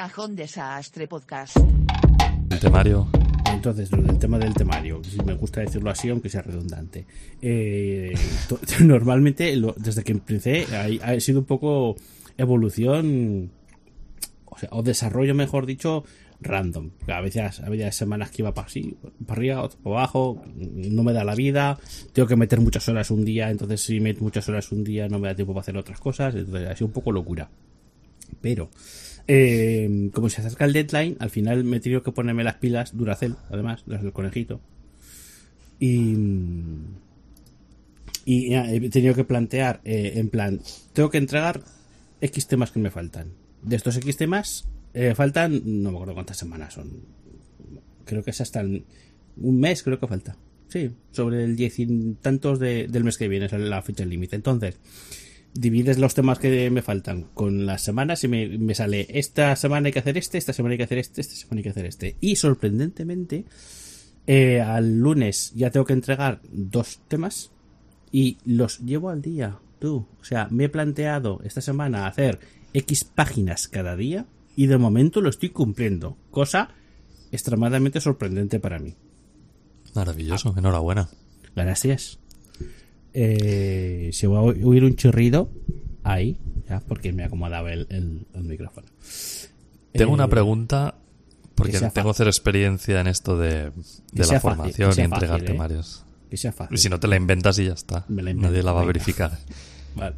Cajón Desastre Podcast. El temario. Entonces, el tema del temario, me gusta decirlo así, aunque sea redundante. Normalmente, desde que empecé, ha sido un poco evolución, o desarrollo, mejor dicho, random. Había semanas que iba para arriba, otro para abajo, no me da la vida, tengo que meter muchas horas un día, entonces si meto muchas horas un día no me da tiempo para hacer otras cosas, entonces ha sido un poco locura. Pero como se acerca el deadline, al final me he tenido que ponerme las pilas Duracell, además, las del conejito. Y he tenido que plantear, en plan, tengo que entregar X temas que me faltan. De estos X temas, faltan, no me acuerdo cuántas semanas son. Creo que es hasta un mes, creo que falta. Sí, sobre el 10 y tantos del mes que viene, es la fecha límite. Entonces, divides los temas que me faltan con las semanas y me sale esta semana hay que hacer esta semana hay que hacer esta semana hay que hacer este. Y sorprendentemente, al lunes ya tengo que entregar 2 temas y los llevo al día, tú. O sea, me he planteado esta semana hacer X páginas cada día y de momento lo estoy cumpliendo. Cosa extremadamente sorprendente para mí. Maravilloso, enhorabuena. Gracias. Si voy a oír un chirrido ahí, ya, porque me acomodaba el micrófono. Tengo una pregunta, porque tengo cero experiencia en esto de la formación y entregar temarios. Que sea fácil. Y si no te la inventas y ya está. Nadie la va a verificar. Vale.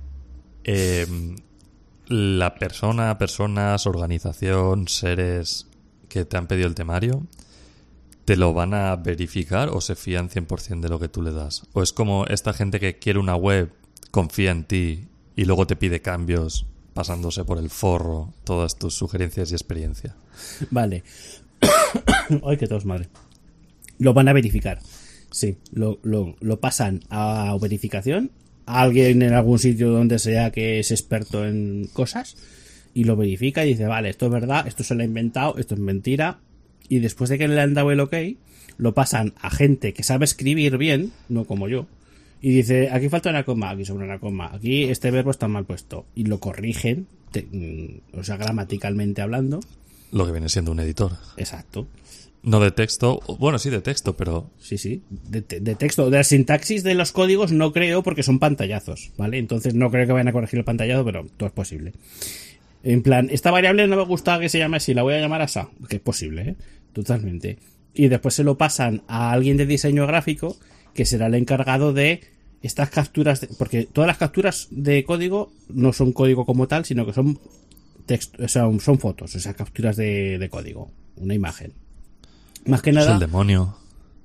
La personas, organización, seres que te han pedido el temario, ¿te lo van a verificar o se fían 100% de lo que tú le das? ¿O es como esta gente que quiere una web, confía en ti y luego te pide cambios pasándose por el forro todas tus sugerencias y experiencia? Vale. Ay, que tos, madre. Lo van a verificar. Sí, lo pasan a verificación. A alguien en algún sitio donde sea que es experto en cosas y lo verifica y dice, vale, esto es verdad, esto se lo ha inventado, esto es mentira. Y después de que le han dado el ok, lo pasan a gente que sabe escribir bien, no como yo, y dice, aquí falta una coma, aquí sobra una coma, aquí este verbo está mal puesto, y lo corrigen, o sea, gramaticalmente hablando. Lo que viene siendo un editor. Exacto. No de texto, bueno, sí de texto, pero... Sí, de texto. De la sintaxis de los códigos no creo, porque son pantallazos, ¿vale? Entonces no creo que vayan a corregir el pantallazo, pero todo es posible. En plan, esta variable no me gusta que se llame así, la voy a llamar asa, que es posible, ¿eh? Totalmente. Y después se lo pasan a alguien de diseño gráfico, que será el encargado de estas capturas, porque todas las capturas de código no son código como tal, sino que son texto, o sea, son fotos, o sea, capturas de código, una imagen. Más que nada... Es el demonio.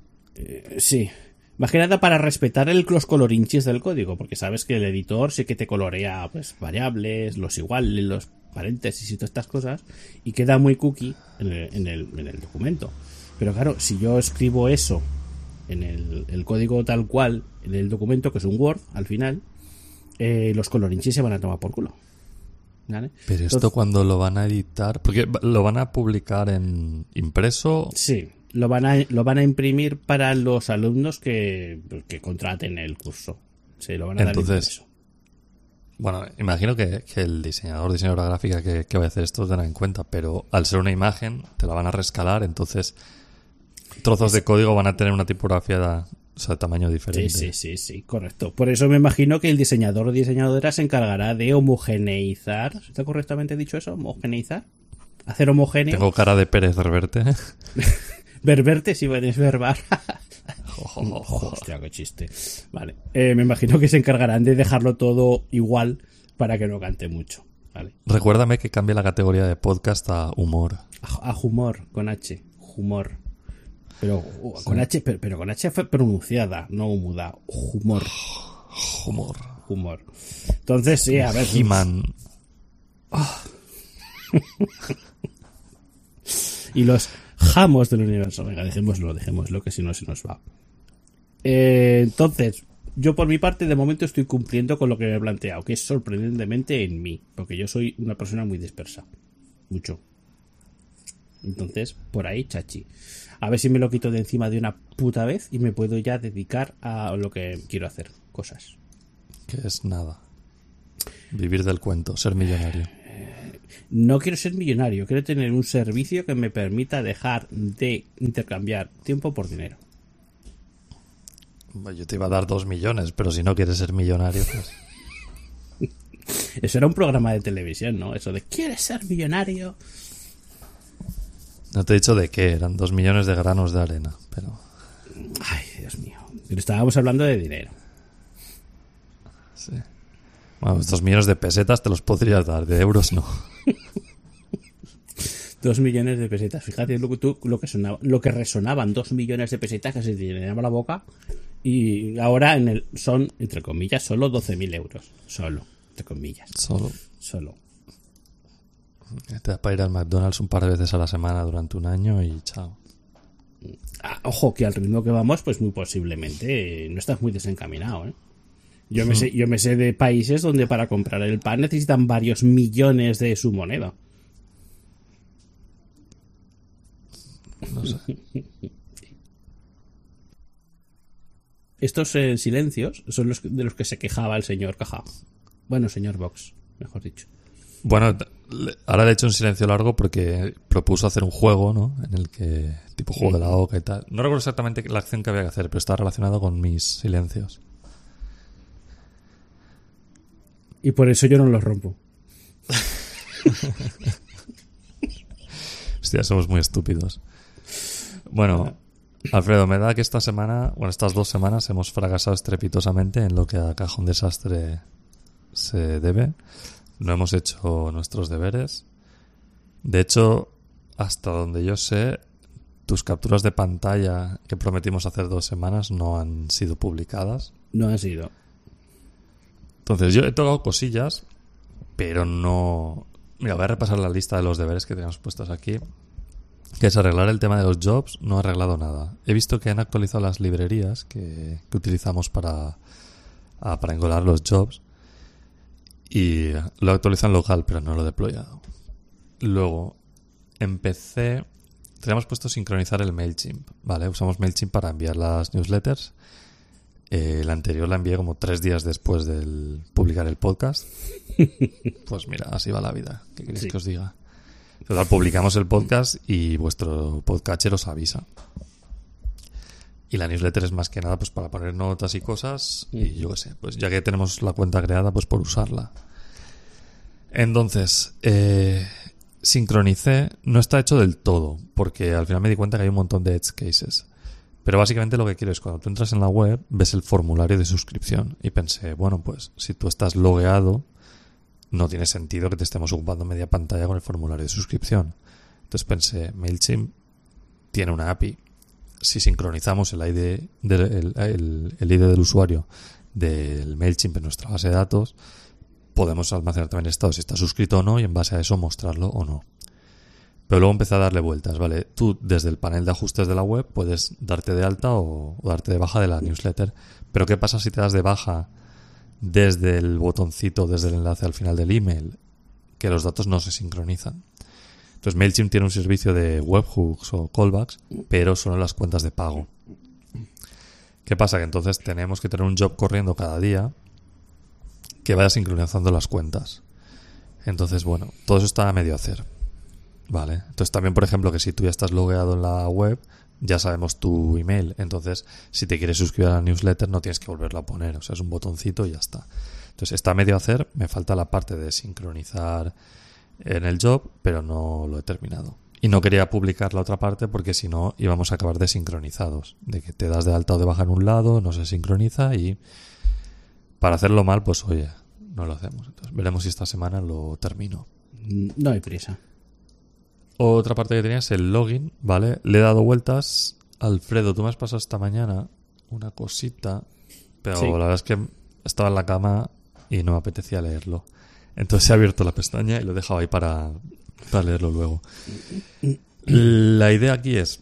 Sí. Más que nada para respetar los colorinchis del código, porque sabes que el editor sí que te colorea pues variables, los iguales, los paréntesis y todas estas cosas, y queda muy cookie en el documento. Pero claro, si yo escribo eso en el código tal cual, en el documento, que es un Word, al final, los colorinchis se van a tomar por culo. ¿Vale? Pero esto cuando lo van a editar, porque lo van a publicar en impreso. Sí, lo van a imprimir para los alumnos que contraten el curso. Sí, lo van a dar impreso. Bueno, imagino que el diseñadora gráfica que vaya a hacer esto tendrá en cuenta, pero al ser una imagen te la van a rescalar, entonces trozos de código van a tener una tipografía de tamaño diferente. Sí, correcto. Por eso me imagino que el diseñador o diseñadora se encargará de homogeneizar. ¿Está correctamente dicho eso? ¿Homogeneizar? ¿Hacer homogéneo? Tengo cara de Pérez Reverte. Verberte si puedes verbar. Hostia, qué chiste. Vale. Me imagino que se encargarán de dejarlo todo igual para que no cante mucho. Vale. Recuérdame que cambie la categoría de podcast a humor. A humor, con H. Humor. Pero con H, pero con H fue pronunciada, no muda. Humor. Entonces, sí, a ver. He-Man. Y los jamos del universo. Venga, dejémoslo, que si no se nos va. Entonces, yo por mi parte, de momento estoy cumpliendo con lo que me he planteado, que es sorprendentemente en mí, porque yo soy una persona muy dispersa. Mucho. Entonces, por ahí, chachi. A ver si me lo quito de encima de una puta vez y me puedo ya dedicar a lo que quiero hacer. Cosas. Que es nada. Vivir del cuento, ser millonario. No quiero ser millonario, quiero tener un servicio que me permita dejar de intercambiar tiempo por dinero. Yo te iba a dar 2 millones, pero si no quieres ser millonario, pues... Eso era un programa de televisión, ¿no? Eso de ¿quieres ser millonario? No te he dicho de qué, eran 2 millones de granos de arena, pero... Ay, Dios mío. Pero estábamos hablando de dinero. Sí. Bueno, 2 millones de pesetas te los podrías dar, de euros no. 2 millones de pesetas. Fíjate lo que resonaban 2 millones de pesetas que se te llenaba la boca. Y ahora son, entre comillas, solo 12.000 euros. Solo, entre comillas. Solo. Te das para ir al McDonald's un par de veces a la semana durante un año y chao. Ojo, que al ritmo que vamos, pues muy posiblemente no estás muy desencaminado, ¿eh? Yo me sé de países donde para comprar el pan necesitan varios millones de su moneda. No sé. Estos silencios son los de los que se quejaba el señor Caja. Bueno, señor Vox, mejor dicho. Bueno, ahora le he hecho un silencio largo porque propuso hacer un juego, ¿no? En el que, tipo juego de la oca y tal. No recuerdo exactamente la acción que había que hacer, pero está relacionado con mis silencios. Y por eso yo no los rompo. Hostia, somos muy estúpidos. Bueno, Alfredo, me da que estas 2 semanas hemos fracasado estrepitosamente en lo que a Cajón Desastre se debe. No hemos hecho nuestros deberes. De hecho, hasta donde yo sé, tus capturas de pantalla que prometimos hacer 2 semanas no han sido publicadas. No han sido. Entonces, yo he tocado cosillas, pero no... Mira, voy a repasar la lista de los deberes que teníamos puestos aquí. Que es arreglar el tema de los jobs. No he arreglado nada. He visto que han actualizado las librerías que utilizamos para engolar los jobs. Y lo actualizan local, pero no lo he deployado. Luego, teníamos puesto sincronizar el MailChimp, ¿vale? Usamos MailChimp para enviar las newsletters. La anterior la envié como 3 días después del publicar el podcast. Pues mira, así va la vida. ¿Qué queréis que os diga? Total, publicamos el podcast y vuestro podcatcher os avisa. Y la newsletter es más que nada pues para poner notas y cosas. Y yo qué sé, pues ya que tenemos la cuenta creada, pues por usarla. Entonces, sincronicé. No está hecho del todo, porque al final me di cuenta que hay un montón de edge cases. Pero básicamente lo que quiero es cuando tú entras en la web, ves el formulario de suscripción. Y pensé, bueno, pues si tú estás logueado, no tiene sentido que te estemos ocupando media pantalla con el formulario de suscripción. Entonces pensé, MailChimp tiene una API. Si sincronizamos el ID del usuario del MailChimp en nuestra base de datos, podemos almacenar también el estado si está suscrito o no y en base a eso mostrarlo o no. Pero luego empecé a darle vueltas, ¿vale? Tú desde el panel de ajustes de la web puedes darte de alta o darte de baja de la newsletter. Pero ¿qué pasa si te das de baja desde el botoncito, desde el enlace al final del email? Que los datos no se sincronizan. Entonces MailChimp tiene un servicio de webhooks o callbacks, pero solo en las cuentas de pago. ¿Qué pasa? Que entonces tenemos que tener un job corriendo cada día que vaya sincronizando las cuentas. Entonces, bueno, todo eso está a medio hacer. Vale. Entonces también, por ejemplo, que si tú ya estás logueado en la web, ya sabemos tu email. Entonces, si te quieres suscribir a la newsletter, no tienes que volverlo a poner. O sea, es un botoncito y ya está. Entonces, está a medio hacer. Me falta la parte de sincronizar en el job, pero no lo he terminado. Y no quería publicar la otra parte porque si no íbamos a acabar desincronizados. De que te das de alta o de baja en un lado, no se sincroniza y para hacerlo mal, pues oye, no lo hacemos. Entonces, veremos si esta semana lo termino. No hay prisa. Otra parte que tenía es el login, ¿vale? Le he dado vueltas. Alfredo, tú me has pasado esta mañana una cosita, pero Sí. la verdad es que estaba en la cama y no me apetecía leerlo. Entonces he abierto la pestaña y lo he dejado ahí para leerlo luego. La idea aquí es...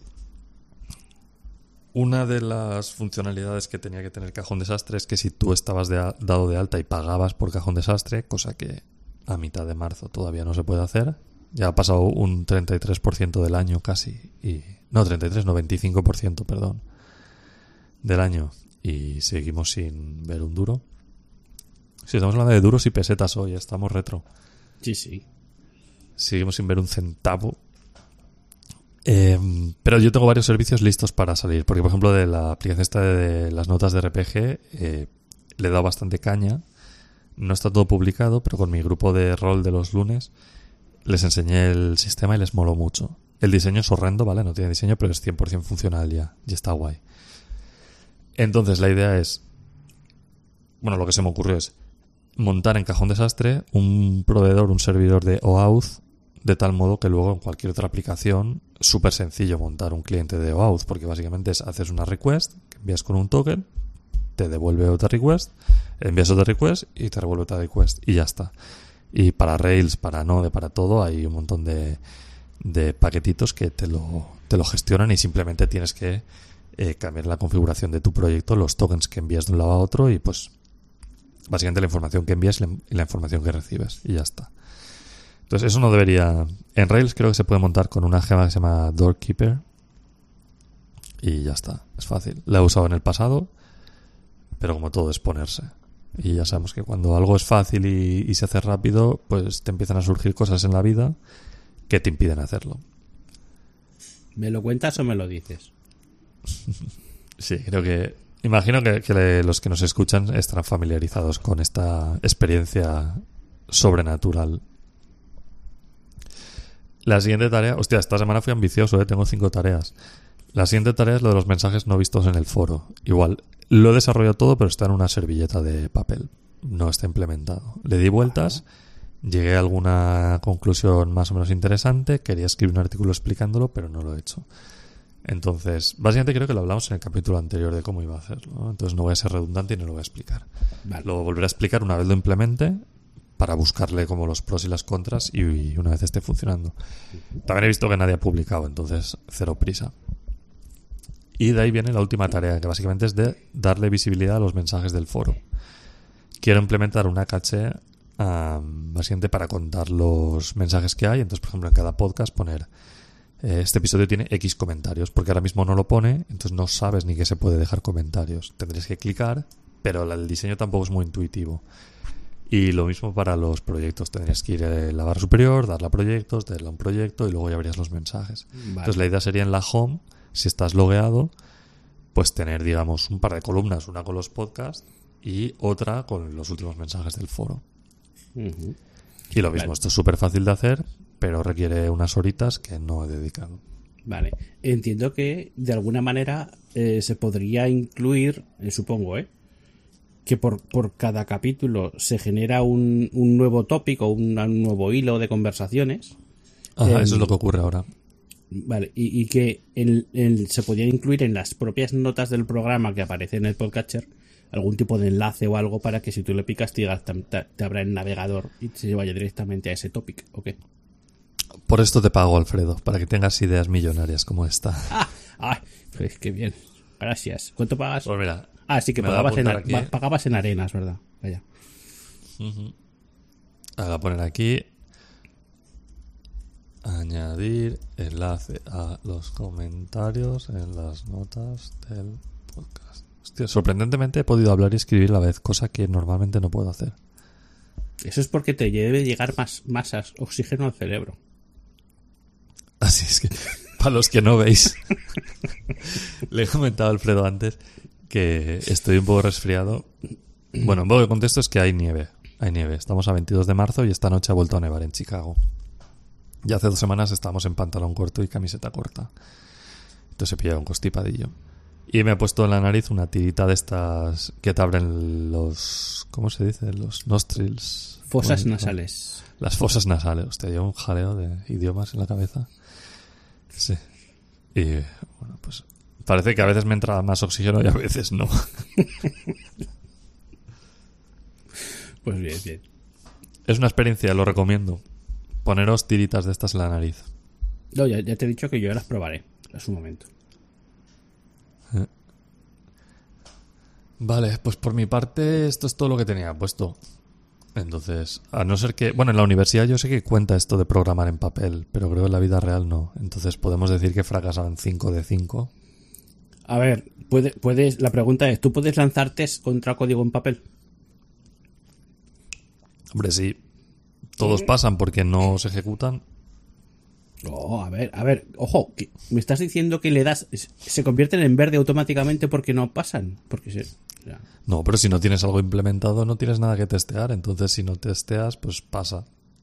Una de las funcionalidades que tenía que tener Cajón Desastre es que si tú estabas dado de alta y pagabas por Cajón Desastre, cosa que a mitad de marzo todavía no se puede hacer, ya ha pasado un 33% del año casi, no 33, no 25%, perdón, del año y seguimos sin ver un duro. Sí, estamos hablando de duros y pesetas hoy, estamos retro. Sí, sí. Seguimos sin ver un centavo. Pero yo tengo varios servicios listos para salir. Porque, por ejemplo, de la aplicación esta de las notas de RPG, le he dado bastante caña. No está todo publicado, pero con mi grupo de rol de los lunes les enseñé el sistema y les moló mucho. El diseño es horrendo, ¿vale? No tiene diseño, pero es 100% funcional ya. Y está guay. Entonces, la idea es... Bueno, lo que se me ocurrió es montar en cajón desastre un proveedor, un servidor de OAuth, de tal modo que luego en cualquier otra aplicación, súper sencillo montar un cliente de OAuth, porque básicamente haces una request, que envías con un token, te devuelve otra request, envías otra request y te revuelve otra request y ya está. Y para Rails, para Node, para todo, hay un montón de paquetitos que te lo gestionan y simplemente tienes que cambiar la configuración de tu proyecto, los tokens que envías de un lado a otro y pues básicamente la información que envías y la información que recibes y ya está. Entonces eso no debería... En Rails creo que se puede montar con una gema que se llama Doorkeeper y ya está, es fácil. La he usado en el pasado, pero como todo es ponerse. Y ya sabemos que cuando algo es fácil y se hace rápido, pues te empiezan a surgir cosas en la vida que te impiden hacerlo. ¿Me lo cuentas o me lo dices? Sí, creo que... Imagino que los que nos escuchan estarán familiarizados con esta experiencia sobrenatural. La siguiente tarea... Hostia, esta semana fui ambicioso, tengo 5 tareas. La siguiente tarea es lo de los mensajes no vistos en el foro. Igual, lo he desarrollado todo, pero está en una servilleta de papel. No está implementado. Le di vueltas, llegué a alguna conclusión más o menos interesante, quería escribir un artículo explicándolo, pero no lo he hecho. Entonces, básicamente creo que lo hablamos en el capítulo anterior de cómo iba a hacerlo, ¿no? Entonces no voy a ser redundante y no lo voy a explicar. Vale. Lo volveré a explicar una vez lo implemente para buscarle como los pros y las contras y una vez esté funcionando. También he visto que nadie ha publicado, entonces cero prisa. Y de ahí viene la última tarea, que básicamente es de darle visibilidad a los mensajes del foro. Quiero implementar una caché básicamente para contar los mensajes que hay. Entonces, por ejemplo, en cada podcast poner este episodio tiene X comentarios, porque ahora mismo no lo pone, entonces no sabes ni que se puede dejar comentarios. Tendréis que clicar, pero el diseño tampoco es muy intuitivo. Y lo mismo para los proyectos. Tendrías que ir a la barra superior, darle a proyectos, darle a un proyecto y luego ya verías los mensajes. Vale. Entonces la idea sería en la home, si estás logueado, pues tener, digamos, un par de columnas, una con los podcasts y otra con los últimos mensajes del foro. Uh-huh. Y lo mismo, esto es súper fácil de hacer, pero requiere unas horitas que no he dedicado. Vale, entiendo que de alguna manera se podría incluir, supongo, que por cada capítulo se genera un nuevo tópico, un nuevo hilo de conversaciones. Ajá, eso es lo que ocurre ahora. Vale, y que se podría incluir en las propias notas del programa que aparece en el podcatcher algún tipo de enlace o algo para que si tú le picas te abra el navegador y se vaya directamente a ese topic, ¿o qué? Por esto te pago, Alfredo, para que tengas ideas millonarias como esta. Pues qué bien, gracias. ¿Cuánto pagas? Pues mira, sí que pagabas en arenas, ¿verdad? Vaya. Uh-huh. Voy a poner aquí añadir enlace a los comentarios en las notas del podcast. Hostia, sorprendentemente he podido hablar y escribir a la vez, cosa que normalmente no puedo hacer. Eso es porque te debe llegar más oxígeno al cerebro. Así es que, para los que no veis, le he comentado a Alfredo antes que estoy un poco resfriado. Bueno, un poco de contexto es que hay nieve. Estamos a 22 de marzo y esta noche ha vuelto a nevar en Chicago. Y hace 2 semanas estábamos en pantalón corto y camiseta corta. Entonces he pillado un constipadillo. Y me he puesto en la nariz una tirita de estas que te abren los... ¿Cómo se dice? Los nostrils. Fosas nasales. Las fosas nasales. Hostia, llevo un jaleo de idiomas en la cabeza. Sí. Y bueno, pues parece que a veces me entra más oxígeno y a veces no. Pues bien. Es una experiencia, lo recomiendo. Poneros tiritas de estas en la nariz. No, ya te he dicho que yo las probaré a su momento. Vale, pues por mi parte esto es todo lo que tenía puesto. Entonces, a no ser que... Bueno, en la universidad yo sé que cuenta esto de programar en papel, pero creo que en la vida real no. Entonces podemos decir que fracasaban 5 de 5. A ver, puedes. La pregunta es, ¿tú puedes lanzarte contra código en papel? Hombre, sí. Todos pasan porque no se ejecutan. Oh, a ver, ojo, que me estás diciendo que le das, se convierten en verde automáticamente porque no pasan, porque ya. No, pero si no tienes algo implementado no tienes nada que testear, entonces si no testeas, pues pasa.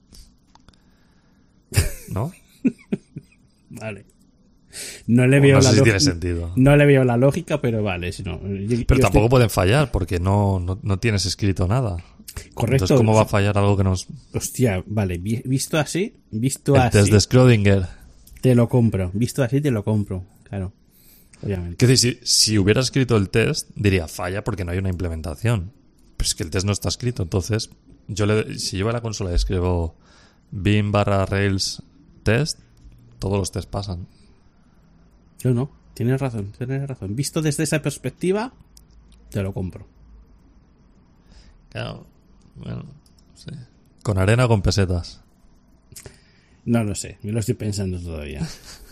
¿No? Vale. No le O veo no la sé si lógica. tiene sentido. No le veo la lógica, pero vale, si no. Pero tampoco pueden fallar porque no tienes escrito nada. Correcto. Entonces, ¿cómo va a fallar algo que nos... Hostia, vale, visto así, El test de Schrödinger. te lo compro. Visto así, te lo compro. Claro, obviamente. ¿Qué decir? Si hubiera escrito el test, diría falla porque no hay una implementación. Pero es que el test no está escrito. Entonces, si yo a la consola y escribo bin/rails test, todos los tests pasan. Yo no, tienes razón. Visto desde esa perspectiva, te lo compro. Claro, bueno, sí. ¿Con arena o con pesetas? No lo sé, me lo estoy pensando todavía.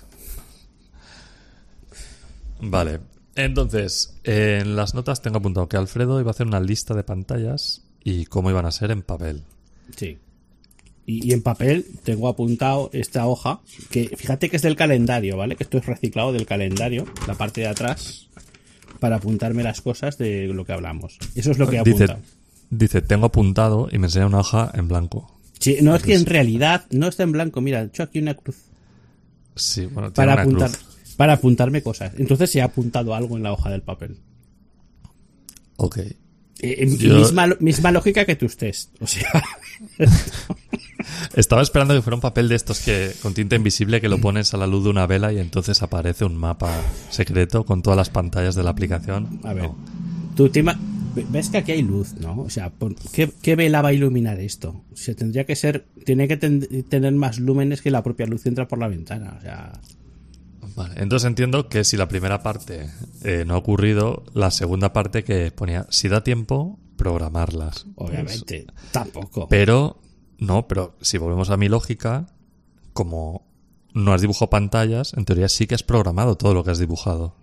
Vale, entonces, en las notas tengo apuntado que Alfredo iba a hacer una lista de pantallas y cómo iban a ser en papel. Sí. Y en papel tengo apuntado esta hoja, que fíjate que es del calendario, ¿vale? Que esto es reciclado del calendario, la parte de atrás, para apuntarme las cosas de lo que hablamos. Eso es lo que he apuntado. Dice, tengo apuntado y me enseña una hoja en blanco. Sí, no, es que en realidad no está en blanco. Mira, he hecho aquí una cruz. Sí, bueno, tiene una cruz. Para apuntarme cosas. Entonces he apuntado algo en la hoja del papel. Ok. Misma lógica que tus test. O sea... Estaba esperando que fuera un papel de estos que con tinta invisible que lo pones a la luz de una vela y entonces aparece un mapa secreto con todas las pantallas de la aplicación. A ver, no. tu tema... Ves que aquí hay luz, ¿no? O sea, ¿qué vela va a iluminar esto? O sea, tiene que tener más lúmenes que la propia luz entra por la ventana. O sea... Vale, entonces entiendo que si la primera parte no ha ocurrido, la segunda parte que ponía, si da tiempo, programarlas. Obviamente, tampoco. Pero si volvemos a mi lógica, como no has dibujado pantallas, en teoría sí que has programado todo lo que has dibujado.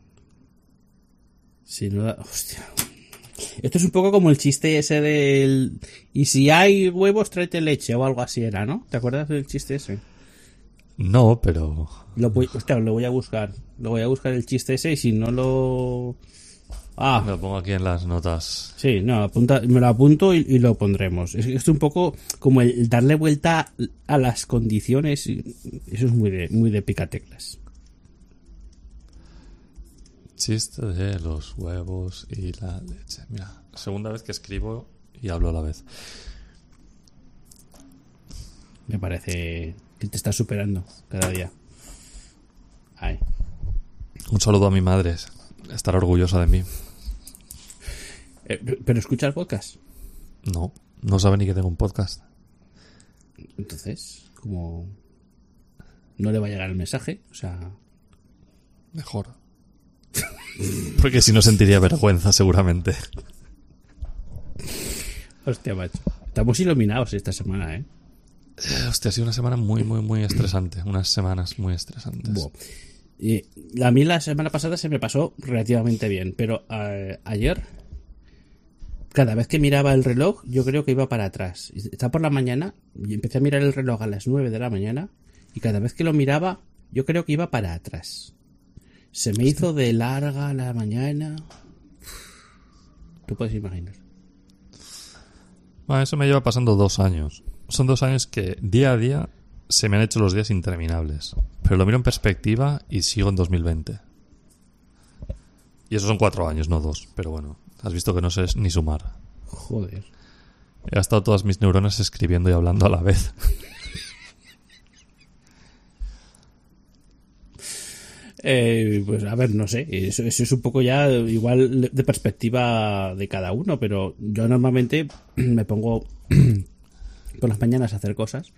Si no, hostia. Esto es un poco como el chiste ese del... Y si hay huevos, tráete leche o algo así era, ¿no? ¿Te acuerdas del chiste ese? No, pero... Lo voy a buscar. Lo voy a buscar el chiste ese y si no lo... Me lo pongo aquí en las notas. Sí, no, me lo apunto y lo pondremos. Es un poco como el darle vuelta a las condiciones. Eso es muy de picateclas. Chiste de los huevos y la leche. Mira, segunda vez que escribo y hablo a la vez. Me parece que te estás superando cada día. Ay. Un saludo a mi madre. Estará orgullosa de mí. ¿Pero escucha el podcast? No sabe ni que tengo un podcast. Entonces, como no le va a llegar el mensaje, o sea... Mejor. Porque si no sentiría vergüenza seguramente. Hostia, macho. Estamos iluminados esta semana, ¿eh? Hostia, ha sido una semana muy, muy, muy estresante. Unas semanas muy estresantes. Wow. A mí la semana pasada se me pasó relativamente bien, pero ayer, cada vez que miraba el reloj, yo creo que iba para atrás. Estaba por la mañana y empecé a mirar el reloj a las 9 de la mañana y cada vez que lo miraba, yo creo que iba para atrás. Se me hizo de larga la mañana. Tú puedes imaginar. Bueno, eso me lleva pasando 2 años. Son 2 años que día a día se me han hecho los días interminables. Pero lo miro en perspectiva y sigo en 2020. Y esos son 4 años, no 2. Pero bueno, has visto que no sé ni sumar. Joder. He gastado todas mis neuronas escribiendo y hablando a la vez. Pues a ver, no sé, eso es un poco ya igual de perspectiva de cada uno, pero yo normalmente me pongo por las mañanas a hacer cosas.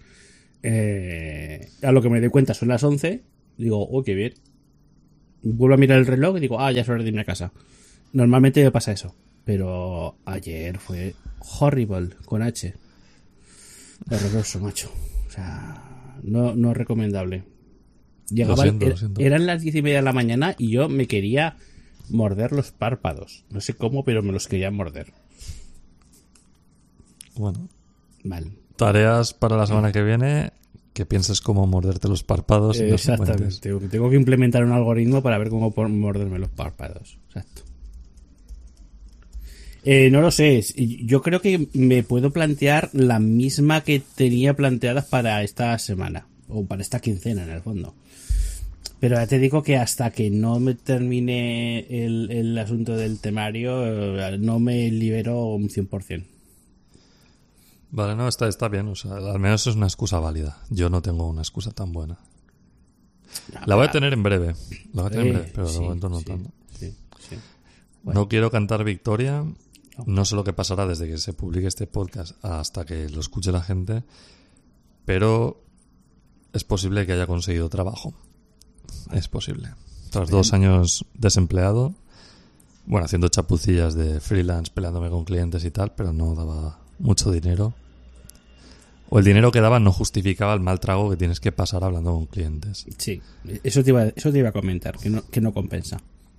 A lo que me doy cuenta son las 11, digo, oh, qué bien. Vuelvo a mirar el reloj y digo, ya es hora de irme a casa. Normalmente me pasa eso, pero ayer fue horrible, con H. Horroroso, macho. O sea, no recomendable. Llegaba, lo siento. Eran las 10:30 de la mañana y yo me quería morder los párpados. No sé cómo, pero me los quería morder. Bueno. Vale. tareas para la semana que viene, que pienses cómo morderte los párpados. Y exactamente. Tengo que implementar un algoritmo para ver cómo morderme los párpados. Exacto. No lo sé. Yo creo que me puedo plantear la misma que tenía planteada para esta semana. O para esta quincena, en el fondo. Pero ya te digo que hasta que no me termine el asunto del temario, no me libero un 100%. Vale, no, está bien. O sea, al menos es una excusa válida. Yo no tengo una excusa tan buena. La voy a tener en breve. La voy a tener en breve, pero de momento no tanto. Sí. Bueno. No quiero cantar victoria. No sé lo que pasará desde que se publique este podcast hasta que lo escuche la gente. Pero es posible que haya conseguido trabajo. Es posible. Tras 2 años desempleado, bueno, haciendo chapucillas de freelance, peleándome con clientes y tal, pero no daba mucho dinero. O el dinero que daba no justificaba el mal trago que tienes que pasar hablando con clientes. Sí, eso te iba a comentar, que no compensa.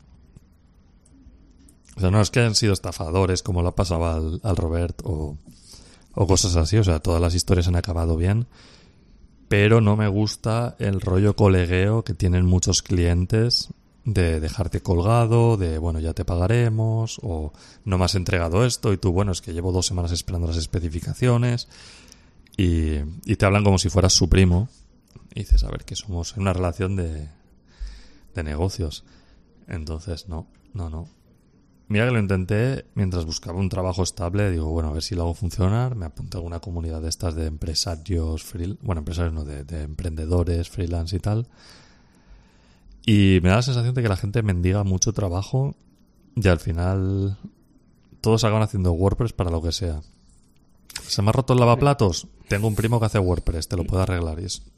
O sea, no es que hayan sido estafadores como lo pasaba al Robert o cosas así. O sea, todas las historias han acabado bien. Pero no me gusta el rollo colegueo que tienen muchos clientes de dejarte colgado, de bueno, ya te pagaremos, o no me has entregado esto, y tú, bueno, es que llevo 2 semanas esperando las especificaciones, y te hablan como si fueras su primo, y dices, a ver, que somos en una relación de negocios. Entonces, no. Mira que lo intenté mientras buscaba un trabajo estable. Digo, bueno, a ver si lo hago funcionar. Me apunté a alguna comunidad de estas de empresarios, empresarios no, de emprendedores, freelance y tal. Y me da la sensación de que la gente mendiga mucho trabajo y al final todos acaban haciendo WordPress para lo que sea. ¿Se me ha roto el lavaplatos? Tengo un primo que hace WordPress, te lo puedo arreglar. Y es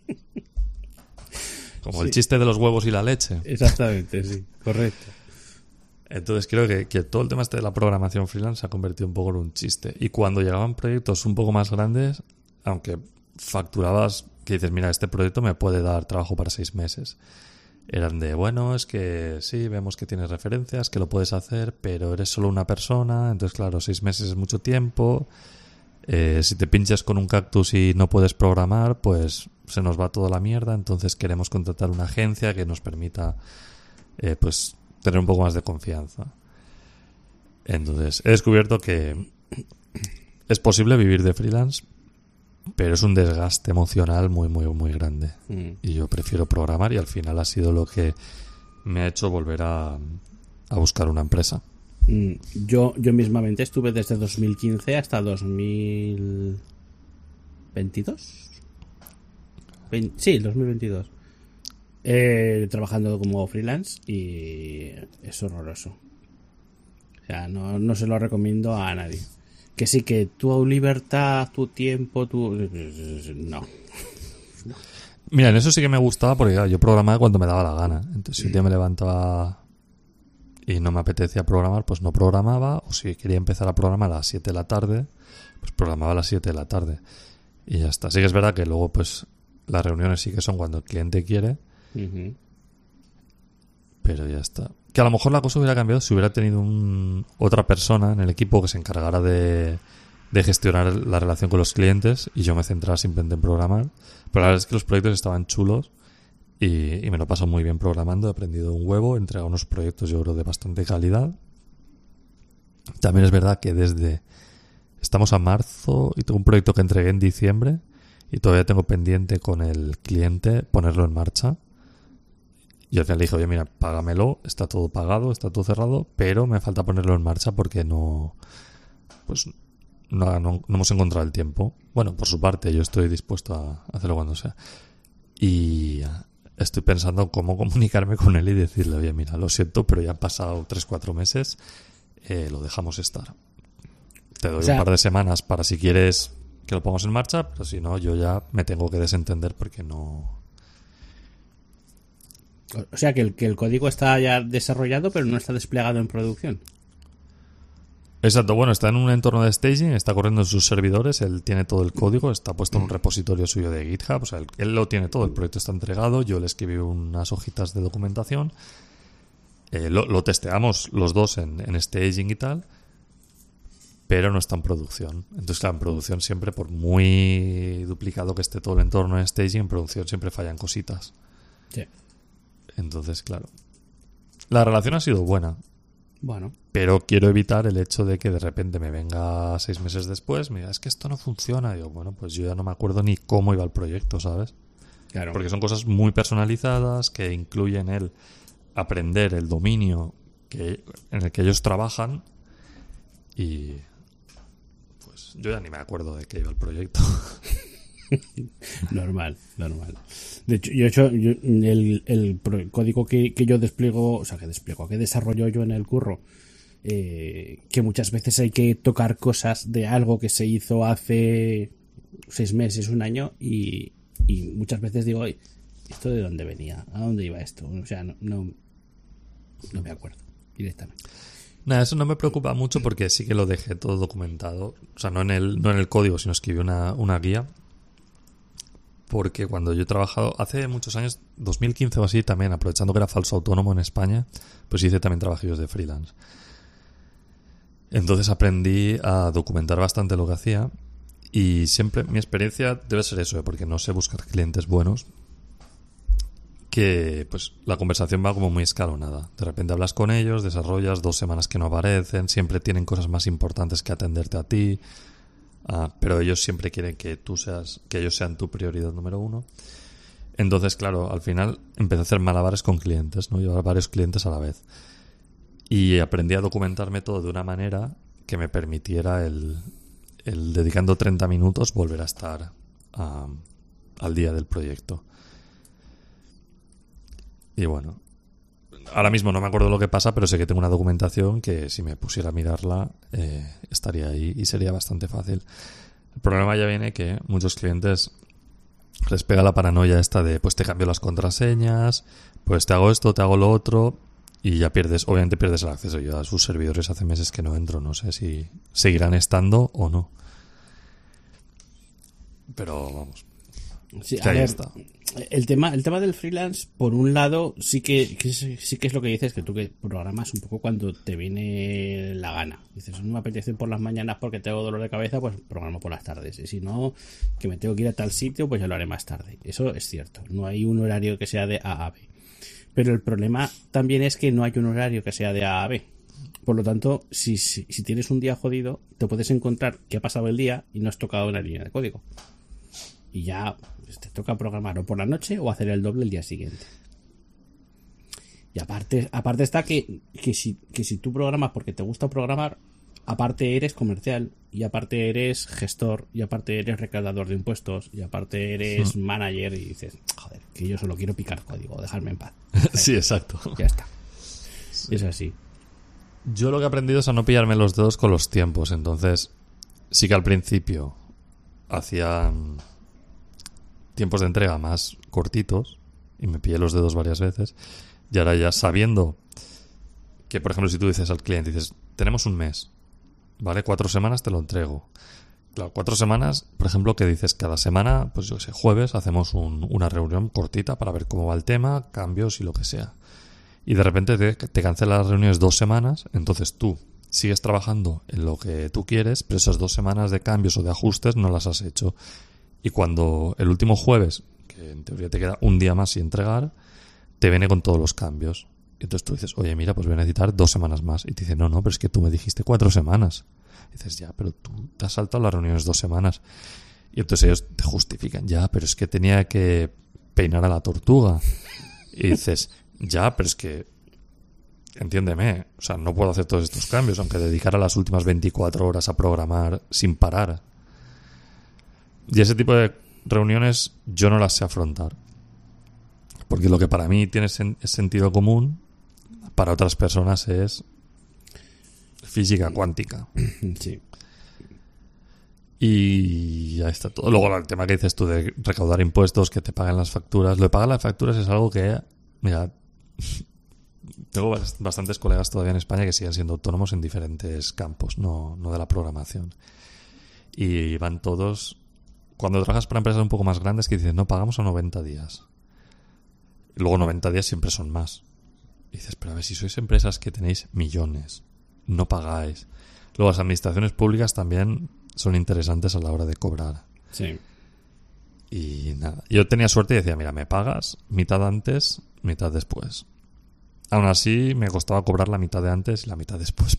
como el chiste de los huevos y la leche. Exactamente, sí, correcto. Entonces creo que todo el tema de la programación freelance se ha convertido un poco en un chiste. Y cuando llegaban proyectos un poco más grandes, aunque facturabas, que dices, mira, este proyecto me puede dar trabajo para 6 meses. Eran de, bueno, es que sí, vemos que tienes referencias, que lo puedes hacer, pero eres solo una persona, entonces claro, 6 meses es mucho tiempo. Si te pinchas con un cactus y no puedes programar, pues se nos va toda la mierda, entonces queremos contratar una agencia que nos permita, pues tener un poco más de confianza. Entonces, he descubierto que es posible vivir de freelance, pero es un desgaste emocional muy, muy, muy grande. Y yo prefiero programar y al final ha sido lo que me ha hecho volver a buscar una empresa. Yo mismamente estuve desde 2015 hasta 2022. Sí, 2022. Trabajando como freelance y es horroroso. O sea, no se lo recomiendo a nadie. Que sí, que tu libertad, tu tiempo, no. Mira, en eso sí que me gustaba porque claro, yo programaba cuando me daba la gana. Entonces si un día me levantaba y no me apetecía programar, pues no programaba. O si quería empezar a programar a las 7 de la tarde, pues programaba a las 7 de la tarde. Y ya está. Sí que es verdad que luego pues las reuniones sí que son cuando el cliente quiere. Uh-huh. Pero ya está. Que a lo mejor la cosa hubiera cambiado si hubiera tenido otra persona en el equipo que se encargara de gestionar la relación con los clientes y yo me centrara simplemente en programar. Pero la verdad es que los proyectos estaban chulos y me lo paso muy bien programando. He aprendido un huevo, he entregado unos proyectos yo creo de bastante calidad. También es verdad que estamos a marzo y tengo un proyecto que entregué en diciembre y todavía tengo pendiente con el cliente ponerlo en marcha. Y al final le dije, oye, mira, págamelo, está todo pagado, está todo cerrado, pero me falta ponerlo en marcha porque no hemos encontrado el tiempo. Bueno, por su parte, yo estoy dispuesto a hacerlo cuando sea. Y estoy pensando cómo comunicarme con él y decirle, oye, mira, lo siento, pero ya han pasado 3-4 meses, lo dejamos estar. Te doy un par de semanas para si quieres que lo pongamos en marcha, pero si no, yo ya me tengo que desentender porque no... O sea, que el código está ya desarrollado, pero no está desplegado en producción. Exacto, bueno, está en un entorno de staging, está corriendo en sus servidores, él tiene todo el código, está puesto en un repositorio suyo de GitHub, o sea, él lo tiene todo, el proyecto está entregado, yo le escribí unas hojitas de documentación, lo testeamos los dos en staging y tal, pero no está en producción. Entonces, claro, en producción siempre, por muy duplicado que esté todo el entorno en staging, en producción siempre fallan cositas. Sí. Entonces, claro, la relación ha sido buena. Bueno. Pero quiero evitar el hecho de que de repente me venga 6 meses después, me diga, es que esto no funciona. Y digo, bueno, pues yo ya no me acuerdo ni cómo iba el proyecto, ¿sabes? Claro. Porque son cosas muy personalizadas que incluyen el aprender el dominio en el que ellos trabajan y pues yo ya ni me acuerdo de qué iba el proyecto. Normal. De hecho, el código que yo despliego, o sea, que desarrollo yo en el curro, que muchas veces hay que tocar cosas de algo que se hizo hace 6 meses, un año, y muchas veces digo, oye, ¿esto de dónde venía? ¿A dónde iba esto? O sea, no me acuerdo directamente. Nada, eso no me preocupa mucho porque sí que lo dejé todo documentado. O sea, no en el código, sino escribí una guía. Porque cuando yo he trabajado, hace muchos años, 2015 o así también, aprovechando que era falso autónomo en España, pues hice también trabajillos de freelance. Entonces aprendí a documentar bastante lo que hacía y siempre mi experiencia debe ser eso, porque no sé buscar clientes buenos, que pues la conversación va como muy escalonada. De repente hablas con ellos, desarrollas 2 semanas que no aparecen, siempre tienen cosas más importantes que atenderte a ti. Pero ellos siempre quieren que ellos sean tu prioridad número 1. Entonces, claro, al final empecé a hacer malabares con clientes, ¿no? Llevar varios clientes a la vez. Y aprendí a documentarme todo de una manera que me permitiera el dedicando 30 minutos volver a estar al día del proyecto. Y bueno, ahora mismo no me acuerdo lo que pasa, pero sé que tengo una documentación que si me pusiera a mirarla estaría ahí y sería bastante fácil. El problema ya viene que muchos clientes les pega la paranoia esta de pues te cambio las contraseñas, pues te hago esto, te hago lo otro y ya obviamente pierdes el acceso. Yo a sus servidores hace meses que no entro, no sé si seguirán estando o no. Pero vamos. Sí, que ahí está. El tema del freelance, por un lado, sí que es lo que dices, que tú que programas un poco cuando te viene la gana. Dices, no me apetece por las mañanas porque tengo dolor de cabeza, pues programo por las tardes. Y si no, que me tengo que ir a tal sitio, pues ya lo haré más tarde. Eso es cierto. No hay un horario que sea de A a B. Pero el problema también es que no hay un horario que sea de A a B. Por lo tanto, si tienes un día jodido, te puedes encontrar que ha pasado el día y no has tocado una línea de código. Y ya pues, te toca programar o por la noche o hacer el doble el día siguiente. Y aparte está que si tú programas porque te gusta programar, aparte eres comercial, y aparte eres gestor, y aparte eres recaudador de impuestos, y aparte eres manager, y dices, joder, que yo solo quiero picar código, dejarme en paz. Sí, exacto. Ya está. Sí. Es así. Yo lo que he aprendido es a no pillarme los dedos con los tiempos. Entonces, sí que al principio hacían tiempos de entrega más cortitos y me pillé los dedos varias veces. Y ahora ya sabiendo que, por ejemplo, si tú dices al cliente, dices, tenemos un mes, ¿vale? 4 semanas te lo entrego. Claro, 4 semanas, por ejemplo, que dices cada semana, pues yo qué sé, jueves hacemos una reunión cortita para ver cómo va el tema, cambios y lo que sea. Y de repente te cancelan las reuniones 2 semanas, entonces tú sigues trabajando en lo que tú quieres, pero esas 2 semanas de cambios o de ajustes no las has hecho. Y cuando el último jueves, que en teoría te queda un día más sin entregar, te viene con todos los cambios. Y entonces tú dices, oye, mira, pues voy a necesitar 2 semanas más. Y te dice, no, pero es que tú me dijiste 4 semanas. Y dices, ya, pero tú te has saltado las reuniones 2 semanas. Y entonces ellos te justifican, ya, pero es que tenía que peinar a la tortuga. Y dices, ya, pero es que entiéndeme, o sea, no puedo hacer todos estos cambios, aunque dedicara las últimas 24 horas a programar sin parar. Y ese tipo de reuniones yo no las sé afrontar. Porque lo que para mí tiene sentido común, para otras personas es física cuántica. Sí. Y ya está todo. Luego el tema que dices tú de recaudar impuestos, que te paguen las facturas. Lo de pagar las facturas es algo que, mira, tengo bastantes colegas todavía en España que siguen siendo autónomos en diferentes campos, no de la programación. Y van todos... Cuando trabajas para empresas un poco más grandes que dicen, no, pagamos a 90 días. Y luego 90 días siempre son más. Y dices, pero a ver, si sois empresas que tenéis millones, no pagáis. Luego las administraciones públicas también son interesantes a la hora de cobrar. Sí. Y nada, yo tenía suerte y decía, mira, me pagas mitad antes, mitad después. Aún así me costaba cobrar la mitad de antes y la mitad después,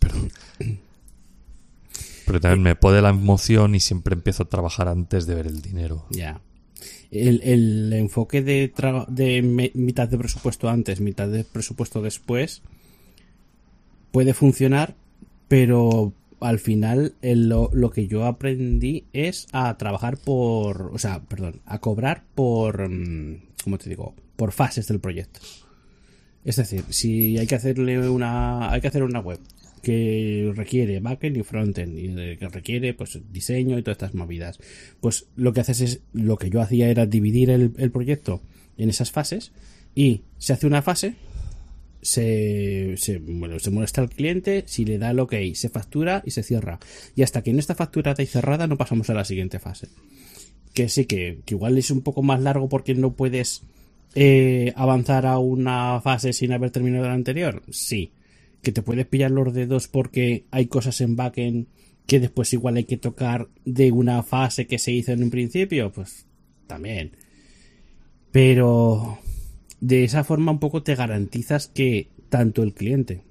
pero también me puede la emoción y siempre empiezo a trabajar antes de ver el dinero. Ya. El enfoque de mitad de presupuesto antes, mitad de presupuesto después puede funcionar, pero al final lo que yo aprendí es a trabajar a cobrar por, ¿cómo te digo? Por fases del proyecto. Es decir, si hay que hacer una web que requiere backend y frontend y que requiere pues diseño y todas estas movidas, pues lo que haces es, lo que yo hacía era dividir el proyecto en esas fases y se hace una fase, se muestra al cliente, si le da el ok, se factura y se cierra, y hasta que no está facturada y cerrada no pasamos a la siguiente fase, que sí que igual es un poco más largo porque no puedes avanzar a una fase sin haber terminado la anterior, sí. Que te puedes pillar los dedos porque hay cosas en backend que después igual hay que tocar de una fase que se hizo en un principio, pues también. Pero de esa forma un poco te garantizas que tanto el cliente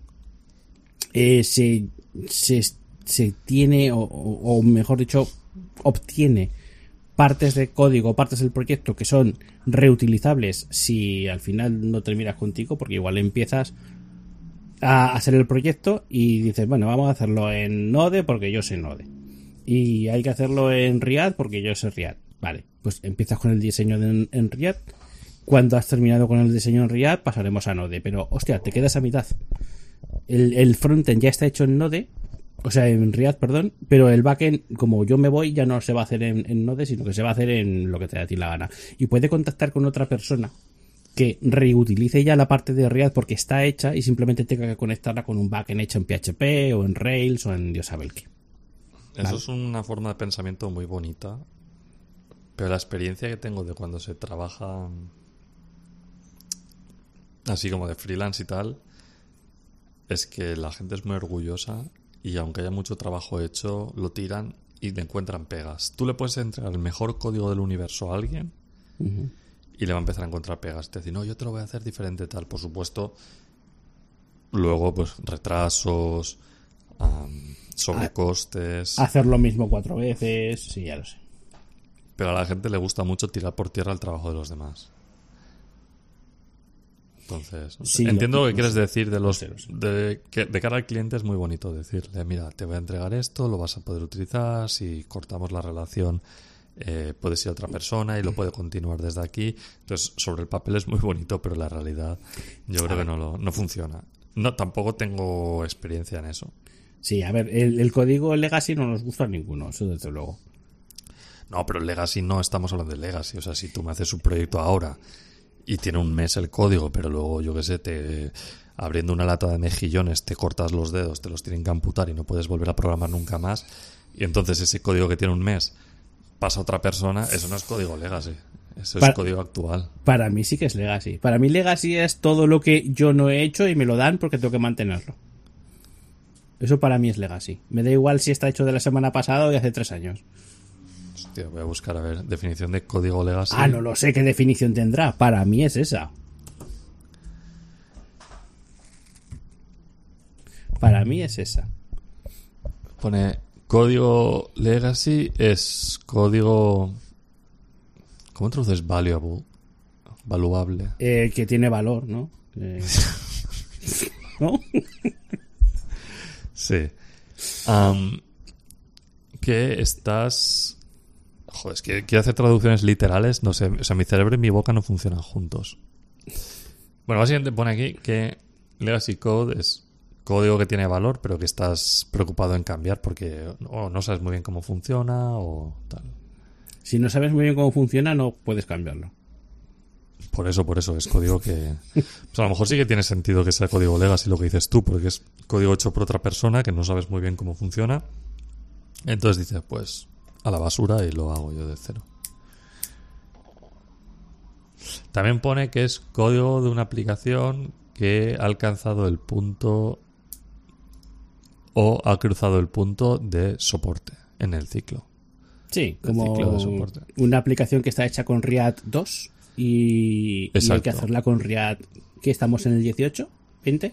se tiene, o mejor dicho, obtiene partes de código, partes del proyecto que son reutilizables si al final no terminas contigo, porque igual empiezas a hacer el proyecto y dices, bueno, vamos a hacerlo en Node porque yo sé Node. Y hay que hacerlo en React porque yo sé React. Vale, pues empiezas con el diseño en React. Cuando has terminado con el diseño en React, pasaremos a Node. Pero, hostia, te quedas a mitad. El frontend ya está hecho en Node, o sea, en React, perdón, pero el backend, como yo me voy, ya no se va a hacer en Node, sino que se va a hacer en lo que te dé a ti la gana. Y puede contactar con otra persona que reutilice ya la parte de React porque está hecha y simplemente tenga que conectarla con un backend hecho en PHP o en Rails o en Dios sabe el qué. Eso ¿vale? Es una forma de pensamiento muy bonita, pero la experiencia que tengo de cuando se trabaja así como de freelance y tal es que la gente es muy orgullosa y aunque haya mucho trabajo hecho, lo tiran y le encuentran pegas. Tú le puedes entregar el mejor código del universo a alguien y le va a empezar a encontrar pegas. Te dice, no, yo te lo voy a hacer diferente tal. Por supuesto, luego pues retrasos, sobrecostes. Hacer lo mismo 4 veces, sí, ya lo sé. Pero a la gente le gusta mucho tirar por tierra el trabajo de los demás. Entonces, no sé. Sí, entiendo lo que quieres decir de los de cara al cliente. Es muy bonito decirle, mira, te voy a entregar esto, lo vas a poder utilizar, si cortamos la relación puedes ir a otra persona y lo puede continuar desde aquí. Entonces, sobre el papel es muy bonito, pero la realidad yo creo que no funciona. No, tampoco tengo experiencia en eso. Sí, a ver, el código Legacy no nos gusta a ninguno, eso desde luego. No, pero el Legacy no estamos hablando de Legacy. O sea, si tú me haces un proyecto ahora y tiene un mes el código, pero luego, yo qué sé, abriendo una lata de mejillones te cortas los dedos, te los tienen que amputar y no puedes volver a programar nunca más, y entonces ese código que tiene un mes pasa a otra persona, eso no es código Legacy. Eso es código actual. Para mí sí que es Legacy. Para mí Legacy es todo lo que yo no he hecho y me lo dan porque tengo que mantenerlo. Eso para mí es Legacy. Me da igual si está hecho de la semana pasada o de hace 3 años. Hostia, voy a buscar, a ver, definición de código Legacy. No lo sé qué definición tendrá. Para mí es esa. Para mí es esa. Pone código Legacy es código... ¿Cómo traduces valuable? Valuable. Que tiene valor, ¿no? ¿No? Sí. Que estás... Joder, es que quiero hacer traducciones literales, no sé, o sea, mi cerebro y mi boca no funcionan juntos. Bueno, básicamente pone aquí que Legacy Code es código que tiene valor, pero que estás preocupado en cambiar porque no sabes muy bien cómo funciona o tal. Si no sabes muy bien cómo funciona, no puedes cambiarlo. Por eso, es código que... Pues a lo mejor sí que tiene sentido que sea código Legacy lo que dices tú, porque es código hecho por otra persona que no sabes muy bien cómo funciona. Entonces dices, pues, a la basura y lo hago yo de cero. También pone que es código de una aplicación que ha alcanzado el punto o ha cruzado el punto de soporte en el ciclo. Sí, El ciclo de como soporte. una aplicación que está hecha con React 2 y hay que Exacto. hacerla con React, que estamos en el 18, 20.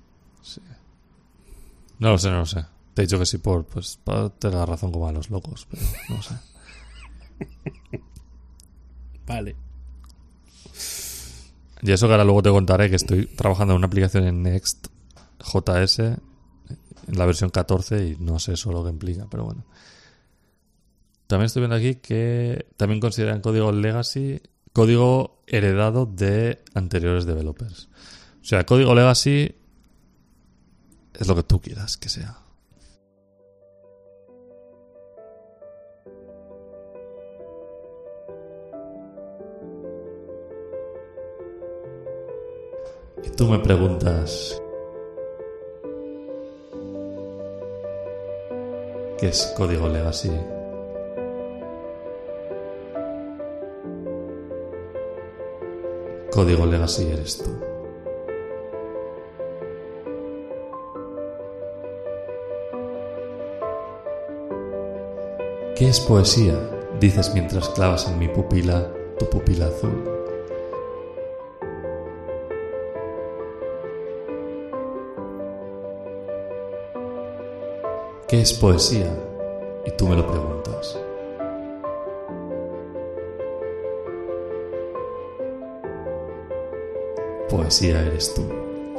No lo sé. Te he dicho que sí para tener la razón como a los locos, pero no sé. Vale. Y eso que ahora luego te contaré que estoy trabajando en una aplicación en Next.js en la versión 14 y no sé eso lo que implica, pero bueno. También estoy viendo aquí que también consideran código legacy código heredado de anteriores developers. O sea, código legacy es lo que tú quieras que sea. Y tú me preguntas, ¿qué es código legacy? Código legacy eres tú. ¿Qué es poesía? Dices mientras clavas en mi pupila tu pupila azul. ¿Qué es poesía? Y tú me lo preguntas. Poesía eres tú.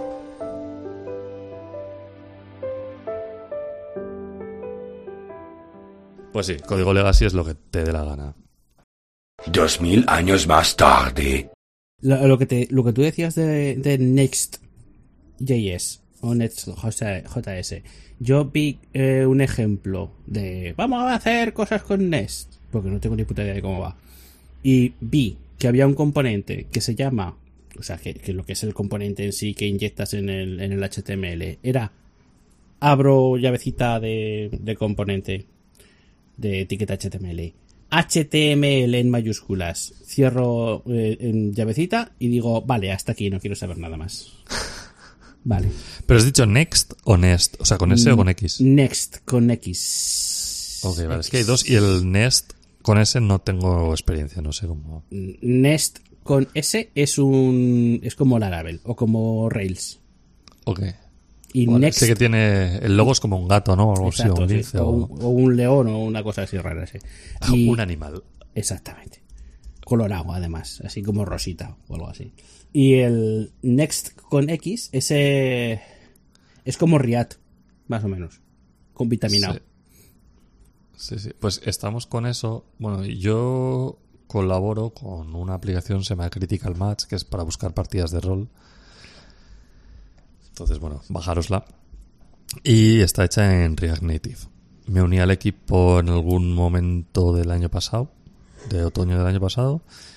Pues sí, código legacy es lo que te dé la gana. 2000 años más tarde. Lo que tú decías de Next.js o Next.js, yo vi un ejemplo de vamos a hacer cosas con Next, porque no tengo ni puta idea de cómo va, y vi que había un componente que se llama, o sea, que lo que es el componente en sí que inyectas en el HTML era abro llavecita de componente de etiqueta HTML, HTML en mayúsculas, cierro en llavecita y digo, vale, hasta aquí, no quiero saber nada más. Vale. ¿Pero has dicho next o nest? O sea, ¿con S o con X? Next con X. Ok, vale, es que hay dos y el nest con S no tengo experiencia, no sé cómo. Nest con S es como Laravel o como Rails. Ok. Y Vale, Next, sé que tiene. El logo es como un gato, ¿no? O algo así, o exacto, un sí, lince. o un león o una cosa así rara, sí. Y- Un animal. Exactamente. Colorado, además, así como rosita o algo así. Y el Next con X, ese es como React, más o menos, con vitaminado. Sí. Sí. Pues estamos con eso. Bueno, yo colaboro con una aplicación que se llama Critical Match, que es para buscar partidas de rol. Entonces, bueno, bajárosla. Y está hecha en React Native. Me uní al equipo en algún momento del año pasado, de otoño del año pasado.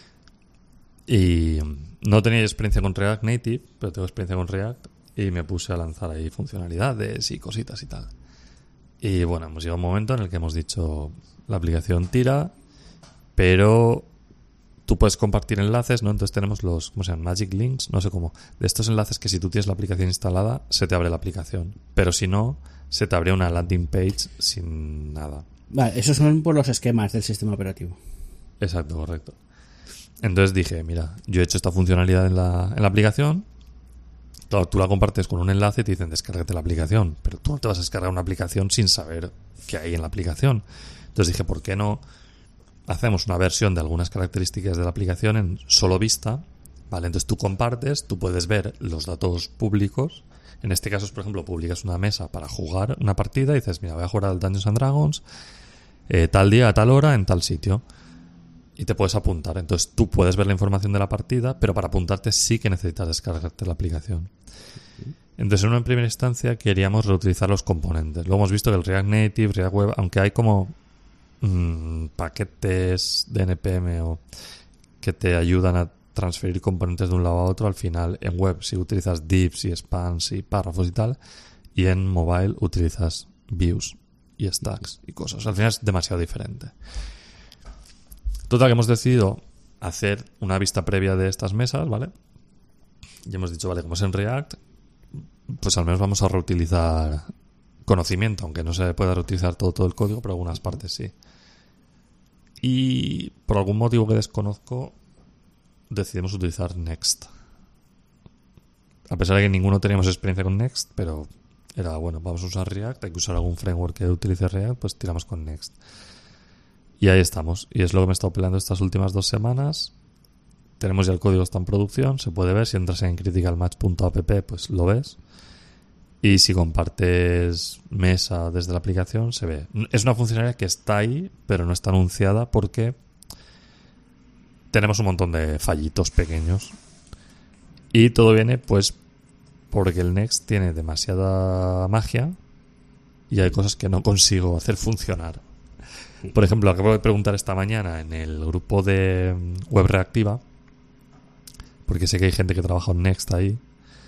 Y no tenía experiencia con React Native, pero tengo experiencia con React. Y me puse a lanzar ahí funcionalidades y cositas y tal. Y bueno, hemos llegado a un momento en el que hemos dicho, la aplicación tira, pero tú puedes compartir enlaces, ¿no? Entonces tenemos los, ¿cómo se llaman? Magic Links, no sé cómo. De estos enlaces que si tú tienes la aplicación instalada, se te abre la aplicación. Pero si no, se te abre una landing page sin nada. Vale, esos son por los esquemas del sistema operativo. Exacto, correcto. Entonces dije, mira, yo he hecho esta funcionalidad en la aplicación. Claro, tú la compartes con un enlace y te dicen descárgate la aplicación, pero tú no te vas a descargar una aplicación sin saber qué hay en la aplicación. Entonces dije, ¿por qué no hacemos una versión de algunas características de la aplicación en solo vista? Vale, entonces tú compartes, tú puedes ver los datos públicos. En este caso, por ejemplo, publicas una mesa para jugar una partida y dices, mira, voy a jugar al Dungeons and Dragons tal día, a tal hora, en tal sitio. Y te puedes apuntar. Entonces tú puedes ver la información de la partida, pero para apuntarte sí que necesitas descargarte la aplicación. Entonces en una primera instancia queríamos reutilizar los componentes. Luego hemos visto que el React Native, React Web, aunque hay como paquetes de NPM o que te ayudan a transferir componentes de un lado a otro, al final en web sí utilizas divs y spans y párrafos y tal, y en mobile utilizas views y stacks y cosas. Al final es demasiado diferente. Total, que hemos decidido hacer una vista previa de estas mesas, ¿vale? Y hemos dicho, vale, como es en React, pues al menos vamos a reutilizar conocimiento, aunque no se pueda reutilizar todo el código, pero algunas partes sí. Y por algún motivo que desconozco, decidimos utilizar Next. A pesar de que ninguno teníamos experiencia con Next, pero era bueno, vamos a usar React, hay que usar algún framework que utilice React, pues tiramos con Next. Y ahí estamos. Y es lo que me he estado peleando estas últimas 2 semanas. Tenemos ya el código, está en producción, se puede ver. Si entras en criticalmatch.app, pues lo ves. Y si compartes Mesa desde la aplicación, se ve. Es una funcionalidad que está ahí, pero no está anunciada porque tenemos un montón de fallitos pequeños. Y todo viene, pues, porque el Next tiene demasiada magia y hay cosas que no consigo hacer funcionar. Por ejemplo, acabo de preguntar esta mañana en el grupo de Web Reactiva, porque sé que hay gente que trabaja en Next ahí.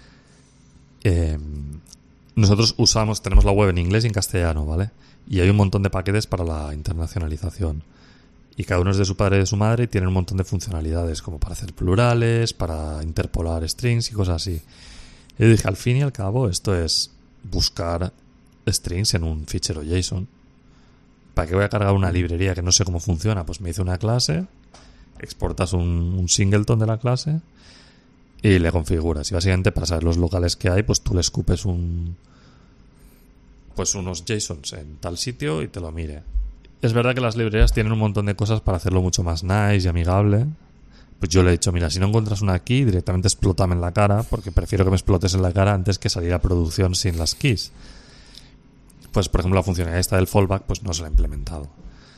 Nosotros tenemos la web en inglés y en castellano, ¿vale? Y hay un montón de paquetes para la internacionalización. Y cada uno es de su padre y de su madre y tienen un montón de funcionalidades, como para hacer plurales, para interpolar strings y cosas así. Y yo dije, al fin y al cabo, esto es buscar strings en un fichero JSON. ¿Para qué voy a cargar una librería que no sé cómo funciona? Pues me hice una clase, exportas un singleton de la clase y le configuras. Y básicamente para saber los locales que hay, pues tú le escupes unos JSONs en tal sitio y te lo mire. Es verdad que las librerías tienen un montón de cosas para hacerlo mucho más nice y amigable. Pues yo le he dicho, mira, si no encuentras una key, directamente explótame en la cara, porque prefiero que me explotes en la cara antes que salir a producción sin las keys. Pues, por ejemplo, la funcionalidad esta del fallback, pues no se la he implementado.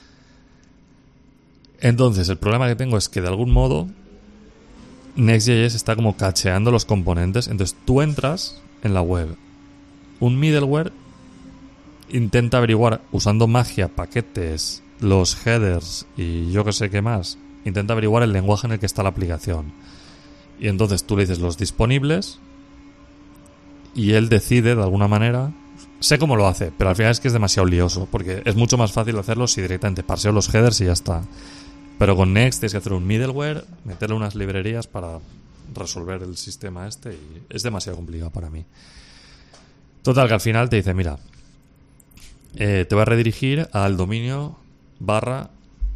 Entonces, el problema que tengo es que de algún modo Next.js está como cacheando los componentes. Entonces, tú entras en la web, un middleware intenta averiguar, usando magia, paquetes, los headers y yo que sé qué más, intenta averiguar el lenguaje en el que está la aplicación. Y entonces tú le dices los disponibles y él decide de alguna manera. Sé cómo lo hace, pero al final es que es demasiado lioso, porque es mucho más fácil hacerlo si directamente parseo los headers y ya está. Pero con Next tienes que hacer un middleware, meterle unas librerías para resolver el sistema este y es demasiado complicado para mí. Total, que al final te dice, mira, te voy a redirigir al dominio barra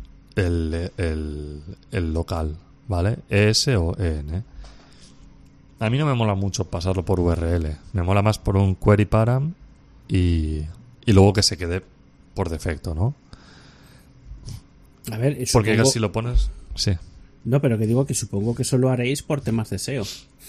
el local, ¿vale? ES o EN. A mí no me mola mucho pasarlo por URL, me mola más por un query param y luego que se quede por defecto, ¿no? A ver, porque si lo pones... Sí. No, pero que digo que supongo que eso lo haréis por temas de SEO.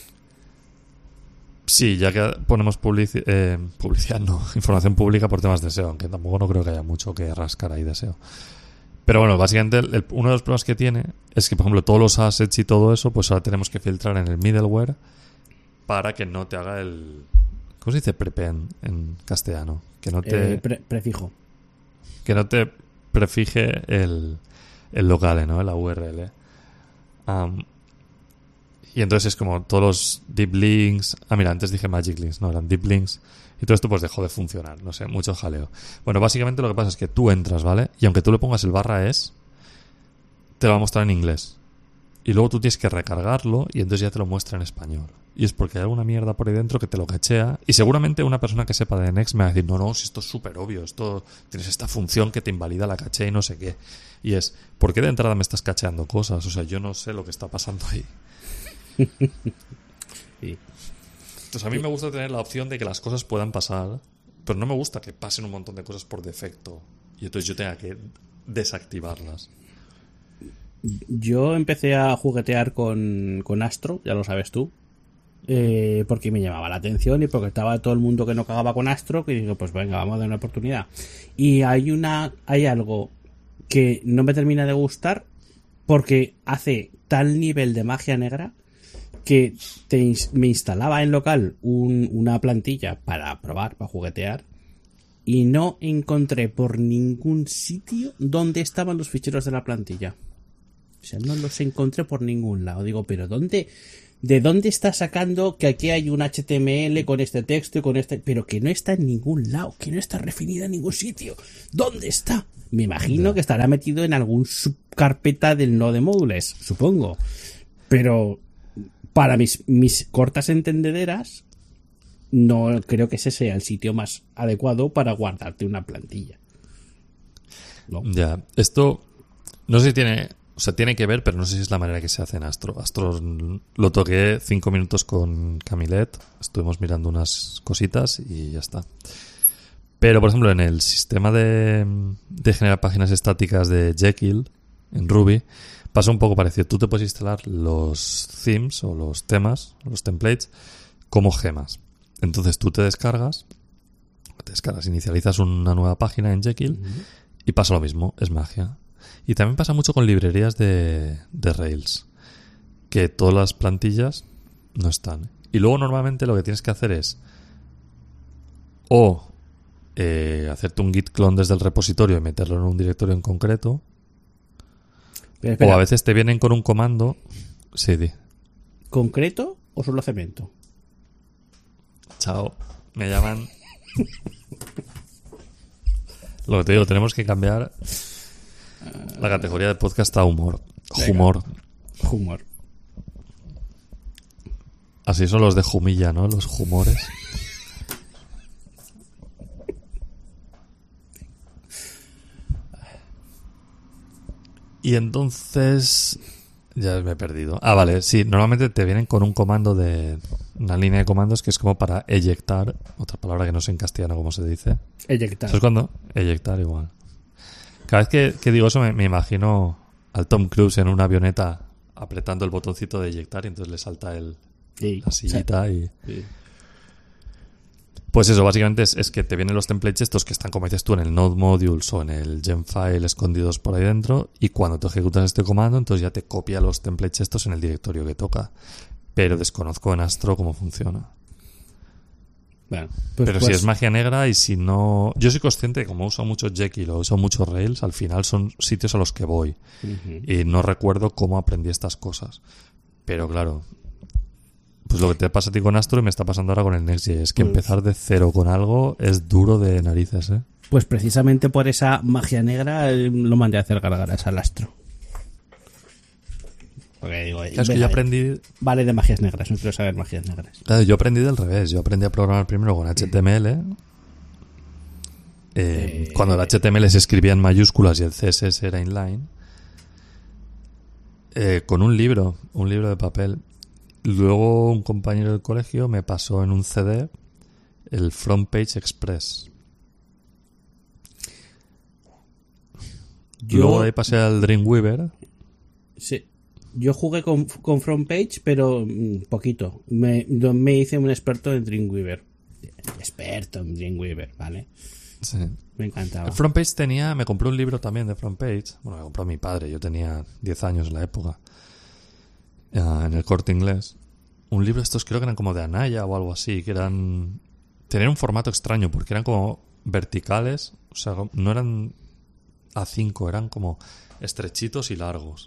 Sí, ya que ponemos publicidad, no, información pública por temas de SEO, aunque tampoco no creo que haya mucho que rascar ahí de SEO. Pero bueno, básicamente uno de los problemas que tiene es que, por ejemplo, todos los assets y todo eso, pues ahora tenemos que filtrar en el middleware para que no te haga el... ¿Cómo se dice prepend en castellano? Que no te... prefijo. Que no te prefije el local, ¿no? La URL. Y entonces es como todos los deep links... mira, antes dije magic links, no, eran deep links. Y todo esto pues dejó de funcionar, no sé, mucho jaleo. Bueno, básicamente lo que pasa es que tú entras, ¿vale? Y aunque tú le pongas el /es, te lo va a mostrar en inglés. Y luego tú tienes que recargarlo y entonces ya te lo muestra en español. Y es porque hay alguna mierda por ahí dentro que te lo cachea. Y seguramente una persona que sepa de Next me va a decir, no, si esto es súper obvio, esto tienes esta función que te invalida la caché y no sé qué. Y es, ¿por qué de entrada me estás cacheando cosas? O sea, yo no sé lo que está pasando ahí. Sí. Entonces a mí me gusta tener la opción de que las cosas puedan pasar, pero no me gusta que pasen un montón de cosas por defecto y entonces yo tenga que desactivarlas. Yo empecé a juguetear con Astro, ya lo sabes tú, porque me llamaba la atención y porque estaba todo el mundo que no cagaba con Astro, que digo, pues venga, vamos a dar una oportunidad. Y hay algo que no me termina de gustar porque hace tal nivel de magia negra que me instalaba en local una plantilla para probar, para juguetear, y no encontré por ningún sitio dónde estaban los ficheros de la plantilla. O sea, no los encontré por ningún lado. Digo, pero ¿de dónde está sacando que aquí hay un HTML con este texto y con este? Pero que no está en ningún lado, que no está refinida en ningún sitio. ¿Dónde está? Me imagino que estará metido en algún subcarpeta del Node Modules, supongo. Pero para mis cortas entendederas, no creo que ese sea el sitio más adecuado para guardarte una plantilla. ¿No? Ya, esto no sé si tiene, o sea, tiene que ver, pero no sé si es la manera que se hace en Astro. Astro lo toqué 5 minutos con Camilet, estuvimos mirando unas cositas y ya está. Pero, por ejemplo, en el sistema de generar páginas estáticas de Jekyll, en Ruby, pasa un poco parecido. Tú te puedes instalar los themes o los temas, los templates, como gemas. Entonces tú te descargas, inicializas una nueva página en Jekyll y pasa lo mismo, es magia. Y también pasa mucho con librerías de Rails, que todas las plantillas no están. Y luego normalmente lo que tienes que hacer es o hacerte un git clone desde el repositorio y meterlo en un directorio en concreto, o a veces te vienen con un comando. Sí, di. ¿Concreto o solo cemento? Chao, me llaman. Lo que te digo, tenemos que cambiar la categoría de podcast a humor. Venga. Humor. Así son los de Jumilla, ¿no? Los humores. Y entonces ya me he perdido. Ah, vale, sí, normalmente te vienen con un comando de una línea de comandos que es como para eyectar, otra palabra que no sé en castellano cómo se dice. Eyectar. ¿Sabes cuándo? Eyectar igual. Cada vez que digo eso me imagino al Tom Cruise en una avioneta apretando el botoncito de eyectar y entonces le salta la sillita y... Sí. Pues eso, básicamente es que te vienen los templates estos que están, como dices tú, en el Node Modules o en el Gemfile escondidos por ahí dentro, y cuando tú ejecutas este comando, entonces ya te copia los templates estos en el directorio que toca. Pero desconozco en Astro cómo funciona. Bueno, pero si es magia negra y si no... Yo soy consciente de que como uso mucho Jekyll o uso mucho Rails, al final son sitios a los que voy. Y no recuerdo cómo aprendí estas cosas. Pero claro... Pues lo que te pasa a ti con Astro y me está pasando ahora con el Next.js, es que empezar de cero con algo es duro de narices, ¿eh? Pues precisamente por esa magia negra lo mandé a hacer gargaras al Astro. Porque digo, es que yo aprendí... Vale de magias negras, no quiero saber magias negras. Claro, yo aprendí del revés, yo aprendí a programar primero con HTML. Cuando el HTML se escribía en mayúsculas y el CSS era inline. Con un libro de papel. Luego un compañero del colegio me pasó en un CD el Front Page Express. Luego de ahí pasé al Dreamweaver. Sí. Yo jugué con Front Page, pero poquito. Me hice un experto en Dreamweaver. Experto en Dreamweaver, ¿vale? Sí. Me encantaba. El Front Page me compré un libro también de Front Page. Bueno, me compró mi padre, yo tenía 10 años en la época. En el Corte Inglés. Un libro estos creo que eran como de Anaya o algo así, que eran... Tenían un formato extraño porque eran como verticales, o sea, no eran A5, eran como estrechitos y largos.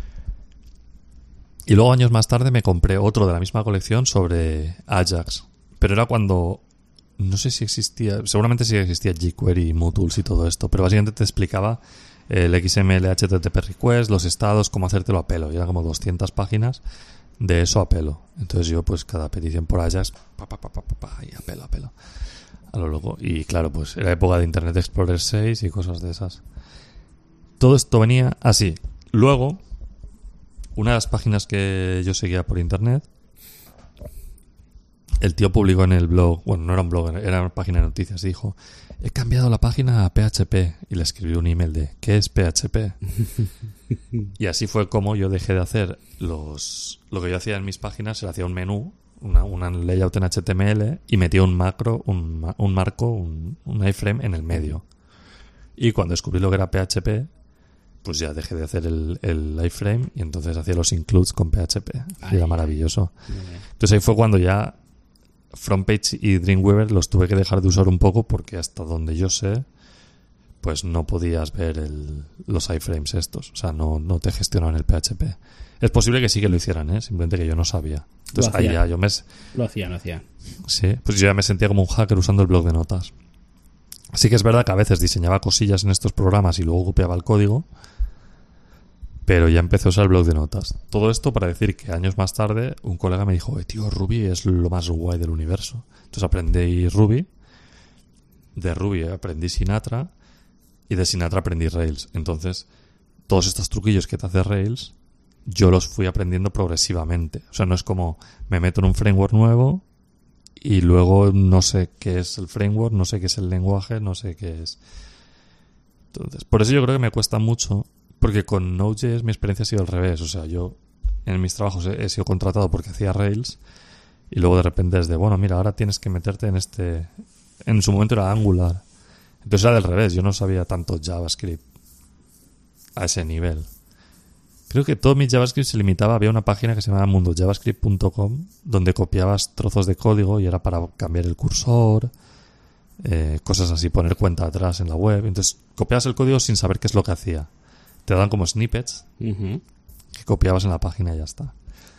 Y luego años más tarde me compré otro de la misma colección sobre Ajax, pero era cuando... No sé si existía, seguramente sí existía jQuery, Mutools y todo esto, pero básicamente te explicaba el XML, HTTP request, los estados, cómo hacértelo a pelo. Y eran como 200 páginas de eso a pelo. Entonces yo pues cada petición por Ajax, y a pelo. A lo loco. Y claro, pues era época de Internet Explorer 6 y cosas de esas. Todo esto venía así. Luego, una de las páginas que yo seguía por Internet, el tío publicó en el blog, bueno, no era un blog, era una página de noticias, dijo: he cambiado la página a PHP, y le escribí un email de ¿qué es PHP? Y así fue como yo dejé de hacer lo que yo hacía en mis páginas. Le hacía un menú, una layout en HTML, y metía un macro, un marco, un iframe en el medio. Y cuando descubrí lo que era PHP, pues ya dejé de hacer el iframe, y entonces hacía los includes con PHP. Y era maravilloso. Entonces ahí fue cuando ya FrontPage y Dreamweaver los tuve que dejar de usar un poco, porque hasta donde yo sé, pues no podías ver los iframes estos. O sea, no te gestionaban el PHP. Es posible que sí que lo hicieran, simplemente que yo no sabía. Entonces ahí ya yo Lo hacían. Sí, pues yo ya me sentía como un hacker usando el bloc de notas. Así que es verdad que a veces diseñaba cosillas en estos programas y luego copiaba el código, pero ya empecé a usar el bloc de notas. Todo esto para decir que años más tarde un colega me dijo, tío, Ruby es lo más guay del universo. Entonces aprendí Ruby, de Ruby aprendí Sinatra y de Sinatra aprendí Rails. Entonces todos estos truquillos que te hace Rails yo los fui aprendiendo progresivamente. O sea, no es como me meto en un framework nuevo y luego no sé qué es el framework, no sé qué es el lenguaje, no sé qué es. Entonces, por eso yo creo que me cuesta mucho, porque con Node.js mi experiencia ha sido al revés. O sea, yo en mis trabajos he sido contratado porque hacía Rails y luego de repente es de, bueno, mira, ahora tienes que meterte en este... En su momento era Angular. Entonces era del revés, yo no sabía tanto JavaScript a ese nivel. Creo que todo mi JavaScript se limitaba, había una página que se llamaba mundojavascript.com donde copiabas trozos de código y era para cambiar el cursor, cosas así, poner cuenta atrás en la web. Entonces copiabas el código sin saber qué es lo que hacía. Te dan como snippets que copiabas en la página y ya está.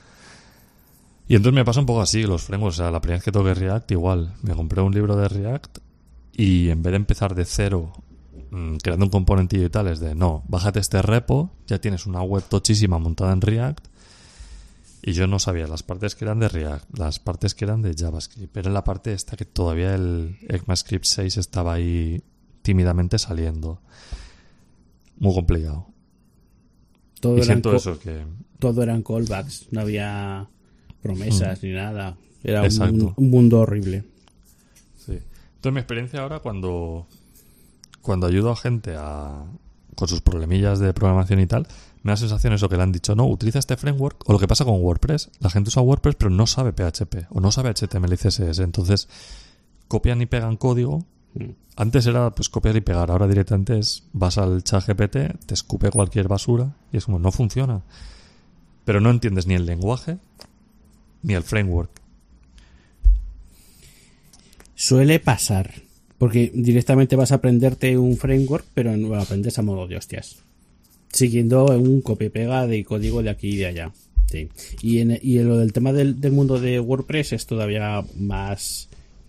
Y entonces me pasa un poco así los frameworks. O sea, la primera vez que toqué React igual, me compré un libro de React y en vez de empezar de cero creando un componentillo y tal, es de no, bájate este repo, ya tienes una web tochísima montada en React. Y yo no sabía las partes que eran de React, las partes que eran de JavaScript, pero en la parte esta que todavía el ECMAScript 6 estaba ahí tímidamente saliendo. Muy complicado. Todo y siento eso que... Todo eran callbacks, no había promesas ni nada. Era Exacto. un mundo horrible. Sí. Entonces mi experiencia ahora cuando ayudo a gente con sus problemillas de programación y tal, me da sensación eso que le han dicho, no, utiliza este framework, o lo que pasa con WordPress, la gente usa WordPress pero no sabe PHP o no sabe HTML y CSS, entonces copian y pegan código. Antes era pues copiar y pegar, ahora directamente vas al ChatGPT, te escupe cualquier basura y es como, no funciona, pero no entiendes ni el lenguaje ni el framework. Suele pasar, porque directamente vas a aprenderte un framework, pero no lo aprendes a modo de hostias, siguiendo un copia-pega de código de aquí y de allá. Sí. Y en lo del tema del mundo de WordPress es todavía más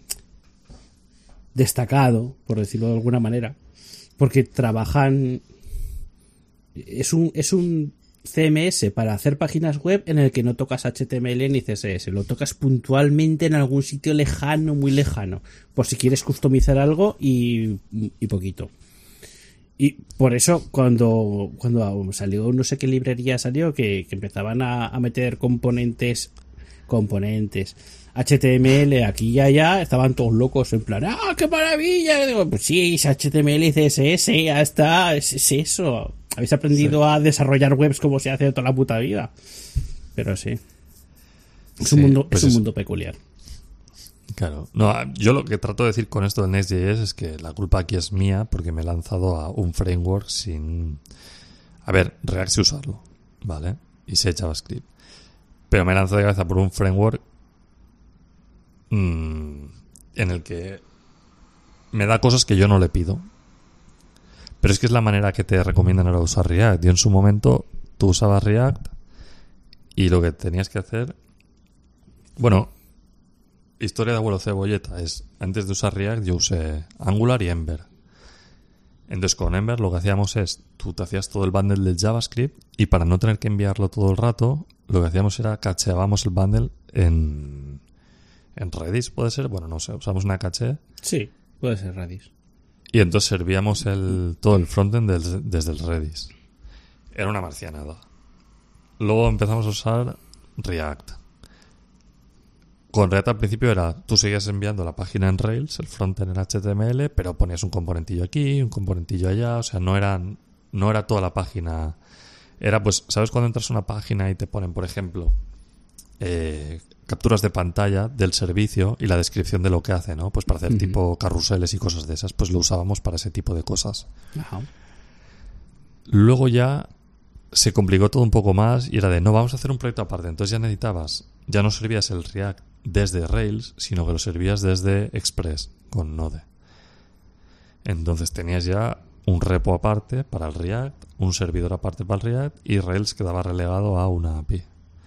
destacado, por decirlo de alguna manera, porque trabajan... Es un CMS para hacer páginas web en el que no tocas HTML ni CSS, lo tocas puntualmente en algún sitio lejano, muy lejano, por si quieres customizar algo y poquito. Y por eso cuando salió, no sé qué librería salió, que empezaban a meter componentes HTML aquí y allá, estaban todos locos en plan, ¡ah, qué maravilla! Y digo, pues sí, es HTML y CSS, ya está, es eso. Habéis aprendido a desarrollar webs como se hace toda la puta vida. Pero sí. Es un mundo peculiar. Claro. No, yo lo que trato de decir con esto del Next.js es que la culpa aquí es mía porque me he lanzado a un framework sin... A ver, React sé usarlo, ¿vale? Y sé JavaScript. Pero me he lanzado de cabeza por un framework en el que me da cosas que yo no le pido. Pero es que es la manera que te recomiendan ahora usar React. Yo en su momento, tú usabas React y lo que tenías que hacer... Bueno, historia de abuelo cebolleta es... Antes de usar React yo usé Angular y Ember. Entonces con Ember lo que hacíamos es... Tú te hacías todo el bundle del JavaScript y para no tener que enviarlo todo el rato, lo que hacíamos era cacheábamos el bundle en Redis, ¿puede ser? Bueno, no sé, usamos una caché. Sí, puede ser Redis. Y entonces servíamos todo el frontend desde el Redis. Era una marcianada. Luego empezamos a usar React. Con React al principio era, tú seguías enviando la página en Rails, el frontend en HTML, pero ponías un componentillo aquí, un componentillo allá, o sea, no era toda la página. Era pues, ¿sabes cuando entras a una página y te ponen, por ejemplo, capturas de pantalla del servicio y la descripción de lo que hace, ¿no? Pues para hacer tipo carruseles y cosas de esas, pues lo usábamos para ese tipo de cosas. Ajá. Luego ya se complicó todo un poco más y era de, no, vamos a hacer un proyecto aparte. Entonces ya no servías el React desde Rails, sino que lo servías desde Express con Node. Entonces tenías ya un repo aparte para el React, un servidor aparte para el React y Rails quedaba relegado a una API.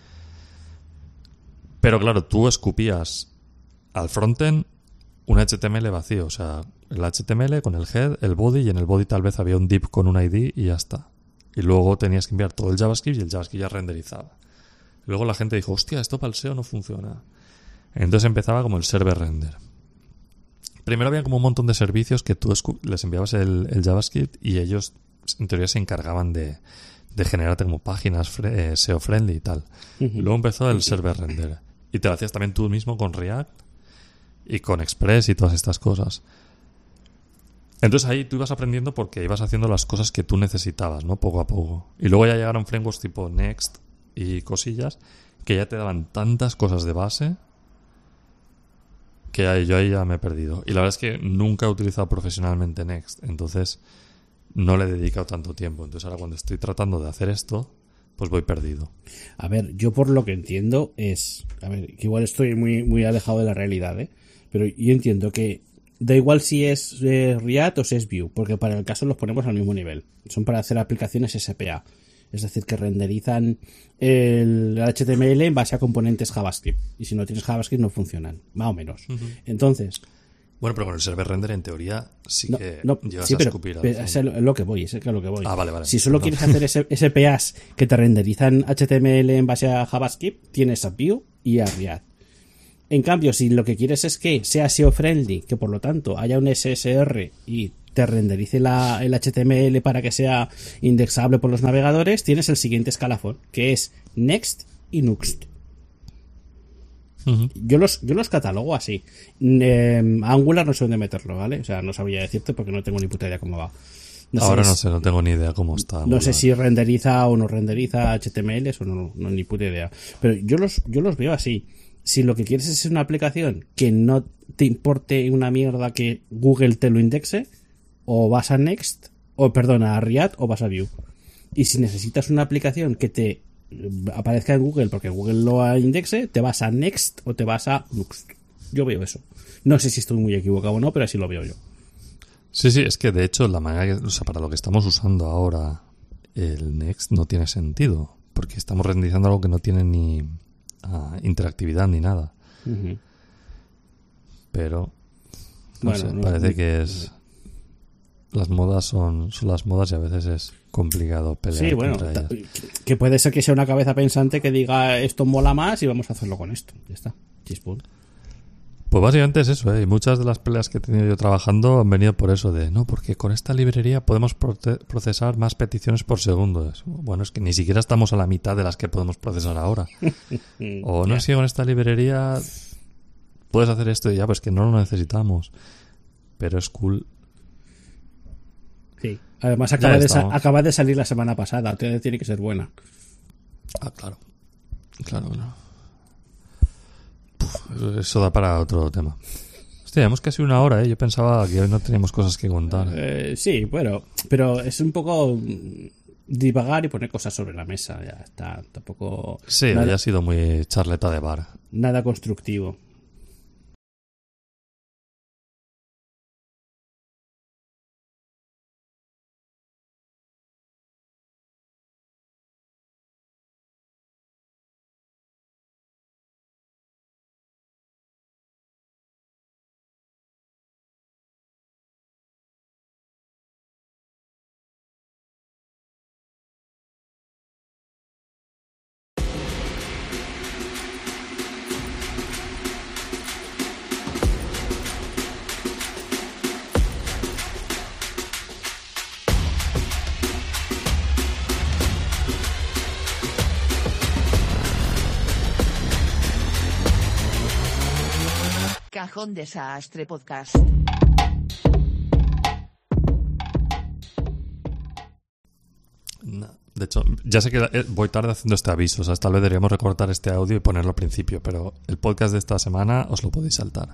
Pero claro, tú escupías al frontend un HTML vacío, o sea, el HTML con el head, el body, y en el body tal vez había un div con un ID y ya está. Y luego tenías que enviar todo el JavaScript y el JavaScript ya renderizaba. Luego la gente dijo, hostia, esto para el SEO no funciona. Entonces empezaba como el server render. Primero había como un montón de servicios que tú les enviabas el JavaScript y ellos en teoría se encargaban de generarte como páginas SEO friendly y tal. Luego empezó el server render. Y te lo hacías también tú mismo con React y con Express y todas estas cosas. Entonces ahí tú ibas aprendiendo porque ibas haciendo las cosas que tú necesitabas, ¿no? Poco a poco. Y luego ya llegaron frameworks tipo Next y cosillas que ya te daban tantas cosas de base que yo ahí ya me he perdido. Y la verdad es que nunca he utilizado profesionalmente Next. Entonces no le he dedicado tanto tiempo. Entonces ahora cuando estoy tratando de hacer esto, pues voy perdido. A ver, yo por lo que entiendo es... A ver, que igual estoy muy, muy alejado de la realidad, ¿eh? Pero yo entiendo que da igual si es React o si es Vue, porque para el caso los ponemos al mismo nivel. Son para hacer aplicaciones SPA. Es decir, que renderizan el HTML en base a componentes JavaScript. Y si no tienes JavaScript no funcionan, más o menos. Entonces... Bueno, pero con el server render en teoría sí que llevas sí, a escupir. Es lo que voy, es a lo que voy. Ah, vale. Si solo quieres hacer SPAs que te renderizan HTML en base a JavaScript, tienes a Vue y a React. En cambio, si lo que quieres es que sea SEO friendly, que por lo tanto haya un SSR y te renderice el HTML para que sea indexable por los navegadores, tienes el siguiente escalafón, que es Next y Nuxt. Yo los catalogo así. Angular no sé dónde meterlo, ¿vale? O sea, no sabría decirte porque no tengo ni puta idea cómo va. No tengo ni idea cómo está. No sé si renderiza o no renderiza HTML, eso no ni puta idea. Pero yo los veo así. Si lo que quieres es una aplicación que no te importe una mierda que Google te lo indexe, o vas a Next, a React o vas a Vue. Y si necesitas una aplicación que te aparezca en Google porque Google lo indexe, te vas a Next o te vas a Nuxt. Yo veo eso. No sé si estoy muy equivocado o no, pero así lo veo yo. Sí, es que de hecho la manera para lo que estamos usando ahora el Next no tiene sentido, porque estamos renderizando algo que no tiene ni interactividad ni nada. Pero parece que es... Las modas son las modas y a veces es complicado pelear contra ellas. Que puede ser que sea una cabeza pensante que diga esto mola más y vamos a hacerlo con esto. Ya está. Chispón. Pues básicamente es eso, ¿eh? Y muchas de las peleas que he tenido yo trabajando han venido por eso de, no, porque con esta librería podemos procesar más peticiones por segundo. Bueno, es que ni siquiera estamos a la mitad de las que podemos procesar ahora. O no es que con esta librería puedes hacer esto y ya, pues que no lo necesitamos. Pero es cool. Sí. Además acaba de salir la semana pasada. Tiene que ser buena. Ah, claro. Eso da para otro tema. Hostia, llevamos casi una hora, ¿eh? Yo pensaba que hoy no teníamos cosas que contar. Sí, bueno, pero es un poco divagar y poner cosas sobre la mesa. Ya está, tampoco... Sí, hoy ha sido muy charleta de bar. Nada constructivo. Cajón Desastre Podcast. No, de hecho, ya sé que voy tarde haciendo este aviso, o sea, tal vez deberíamos recortar este audio y ponerlo al principio, pero el podcast de esta semana os lo podéis saltar.